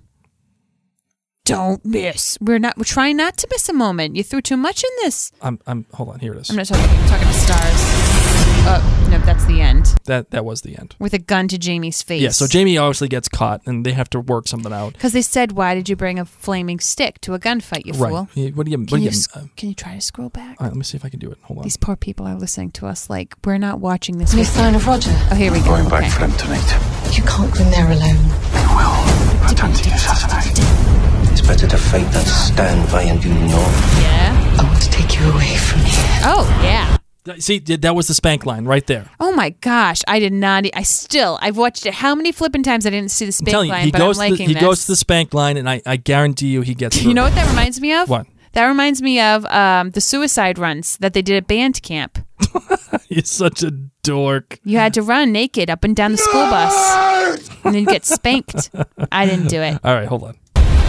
Don't miss. We're not. We're trying not to miss a moment. You threw too much in this. I'm. I'm. Hold on. Here it is. I'm not talking. I'm talking to stars. Oh no, that's the end. That that was the end. With a gun to Jamie's face. Yeah. So Jamie obviously gets caught, and they have to work something out. Because they said, "Why did you bring a flaming stick to a gunfight, you Right. fool?" Yeah, What do you? What Can do you, you? sc- uh, can you try to scroll back? all right, let me see if I can do it. Hold on. These poor people are listening to us like we're not watching this. Any with sign them. of Roger? Oh, here we go. Going back Okay. for him tonight. You can't go in there alone. Return to the assassinate. It's better to fight than stand by and do naught. Yeah. I want to take you away from here. Oh yeah. See, that was the spank line right there. Oh my gosh, I did not. e- I still, I've watched it how many flipping times I didn't see the I'm spank telling you, line, he but goes I'm to liking the, he this. goes to the spank line, and I, I guarantee you he gets. You through. know what that reminds me of? What? That reminds me of um, the suicide runs that they did at band camp. He's such a dork. You had to run naked up and down the school bus and then get spanked. I didn't do it. All right, hold on.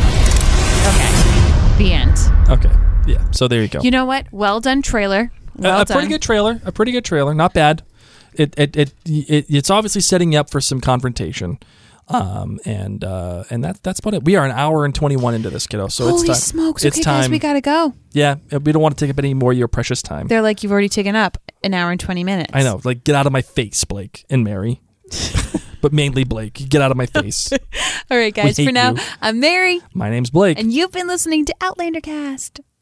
Okay. The end. Okay, yeah. So there you go. You know what? Well done, trailer. Well a, a done. pretty good trailer. A pretty good trailer. Not bad. It it it, it it's obviously setting you up for some confrontation. Um and uh and that that's about it. We are an hour and twenty-one into this, kiddo. So Holy it's time. smokes. It's Okay, time. guys, we got to go. Yeah, we don't want to take up any more of your precious time. They're like, you've already taken up an hour and twenty minutes. I know. Like, get out of my face, Blake and Mary. But mainly Blake. Get out of my face. All right, guys. We For hate now, you. I'm Mary. My name's Blake. And you've been listening to Outlander Cast.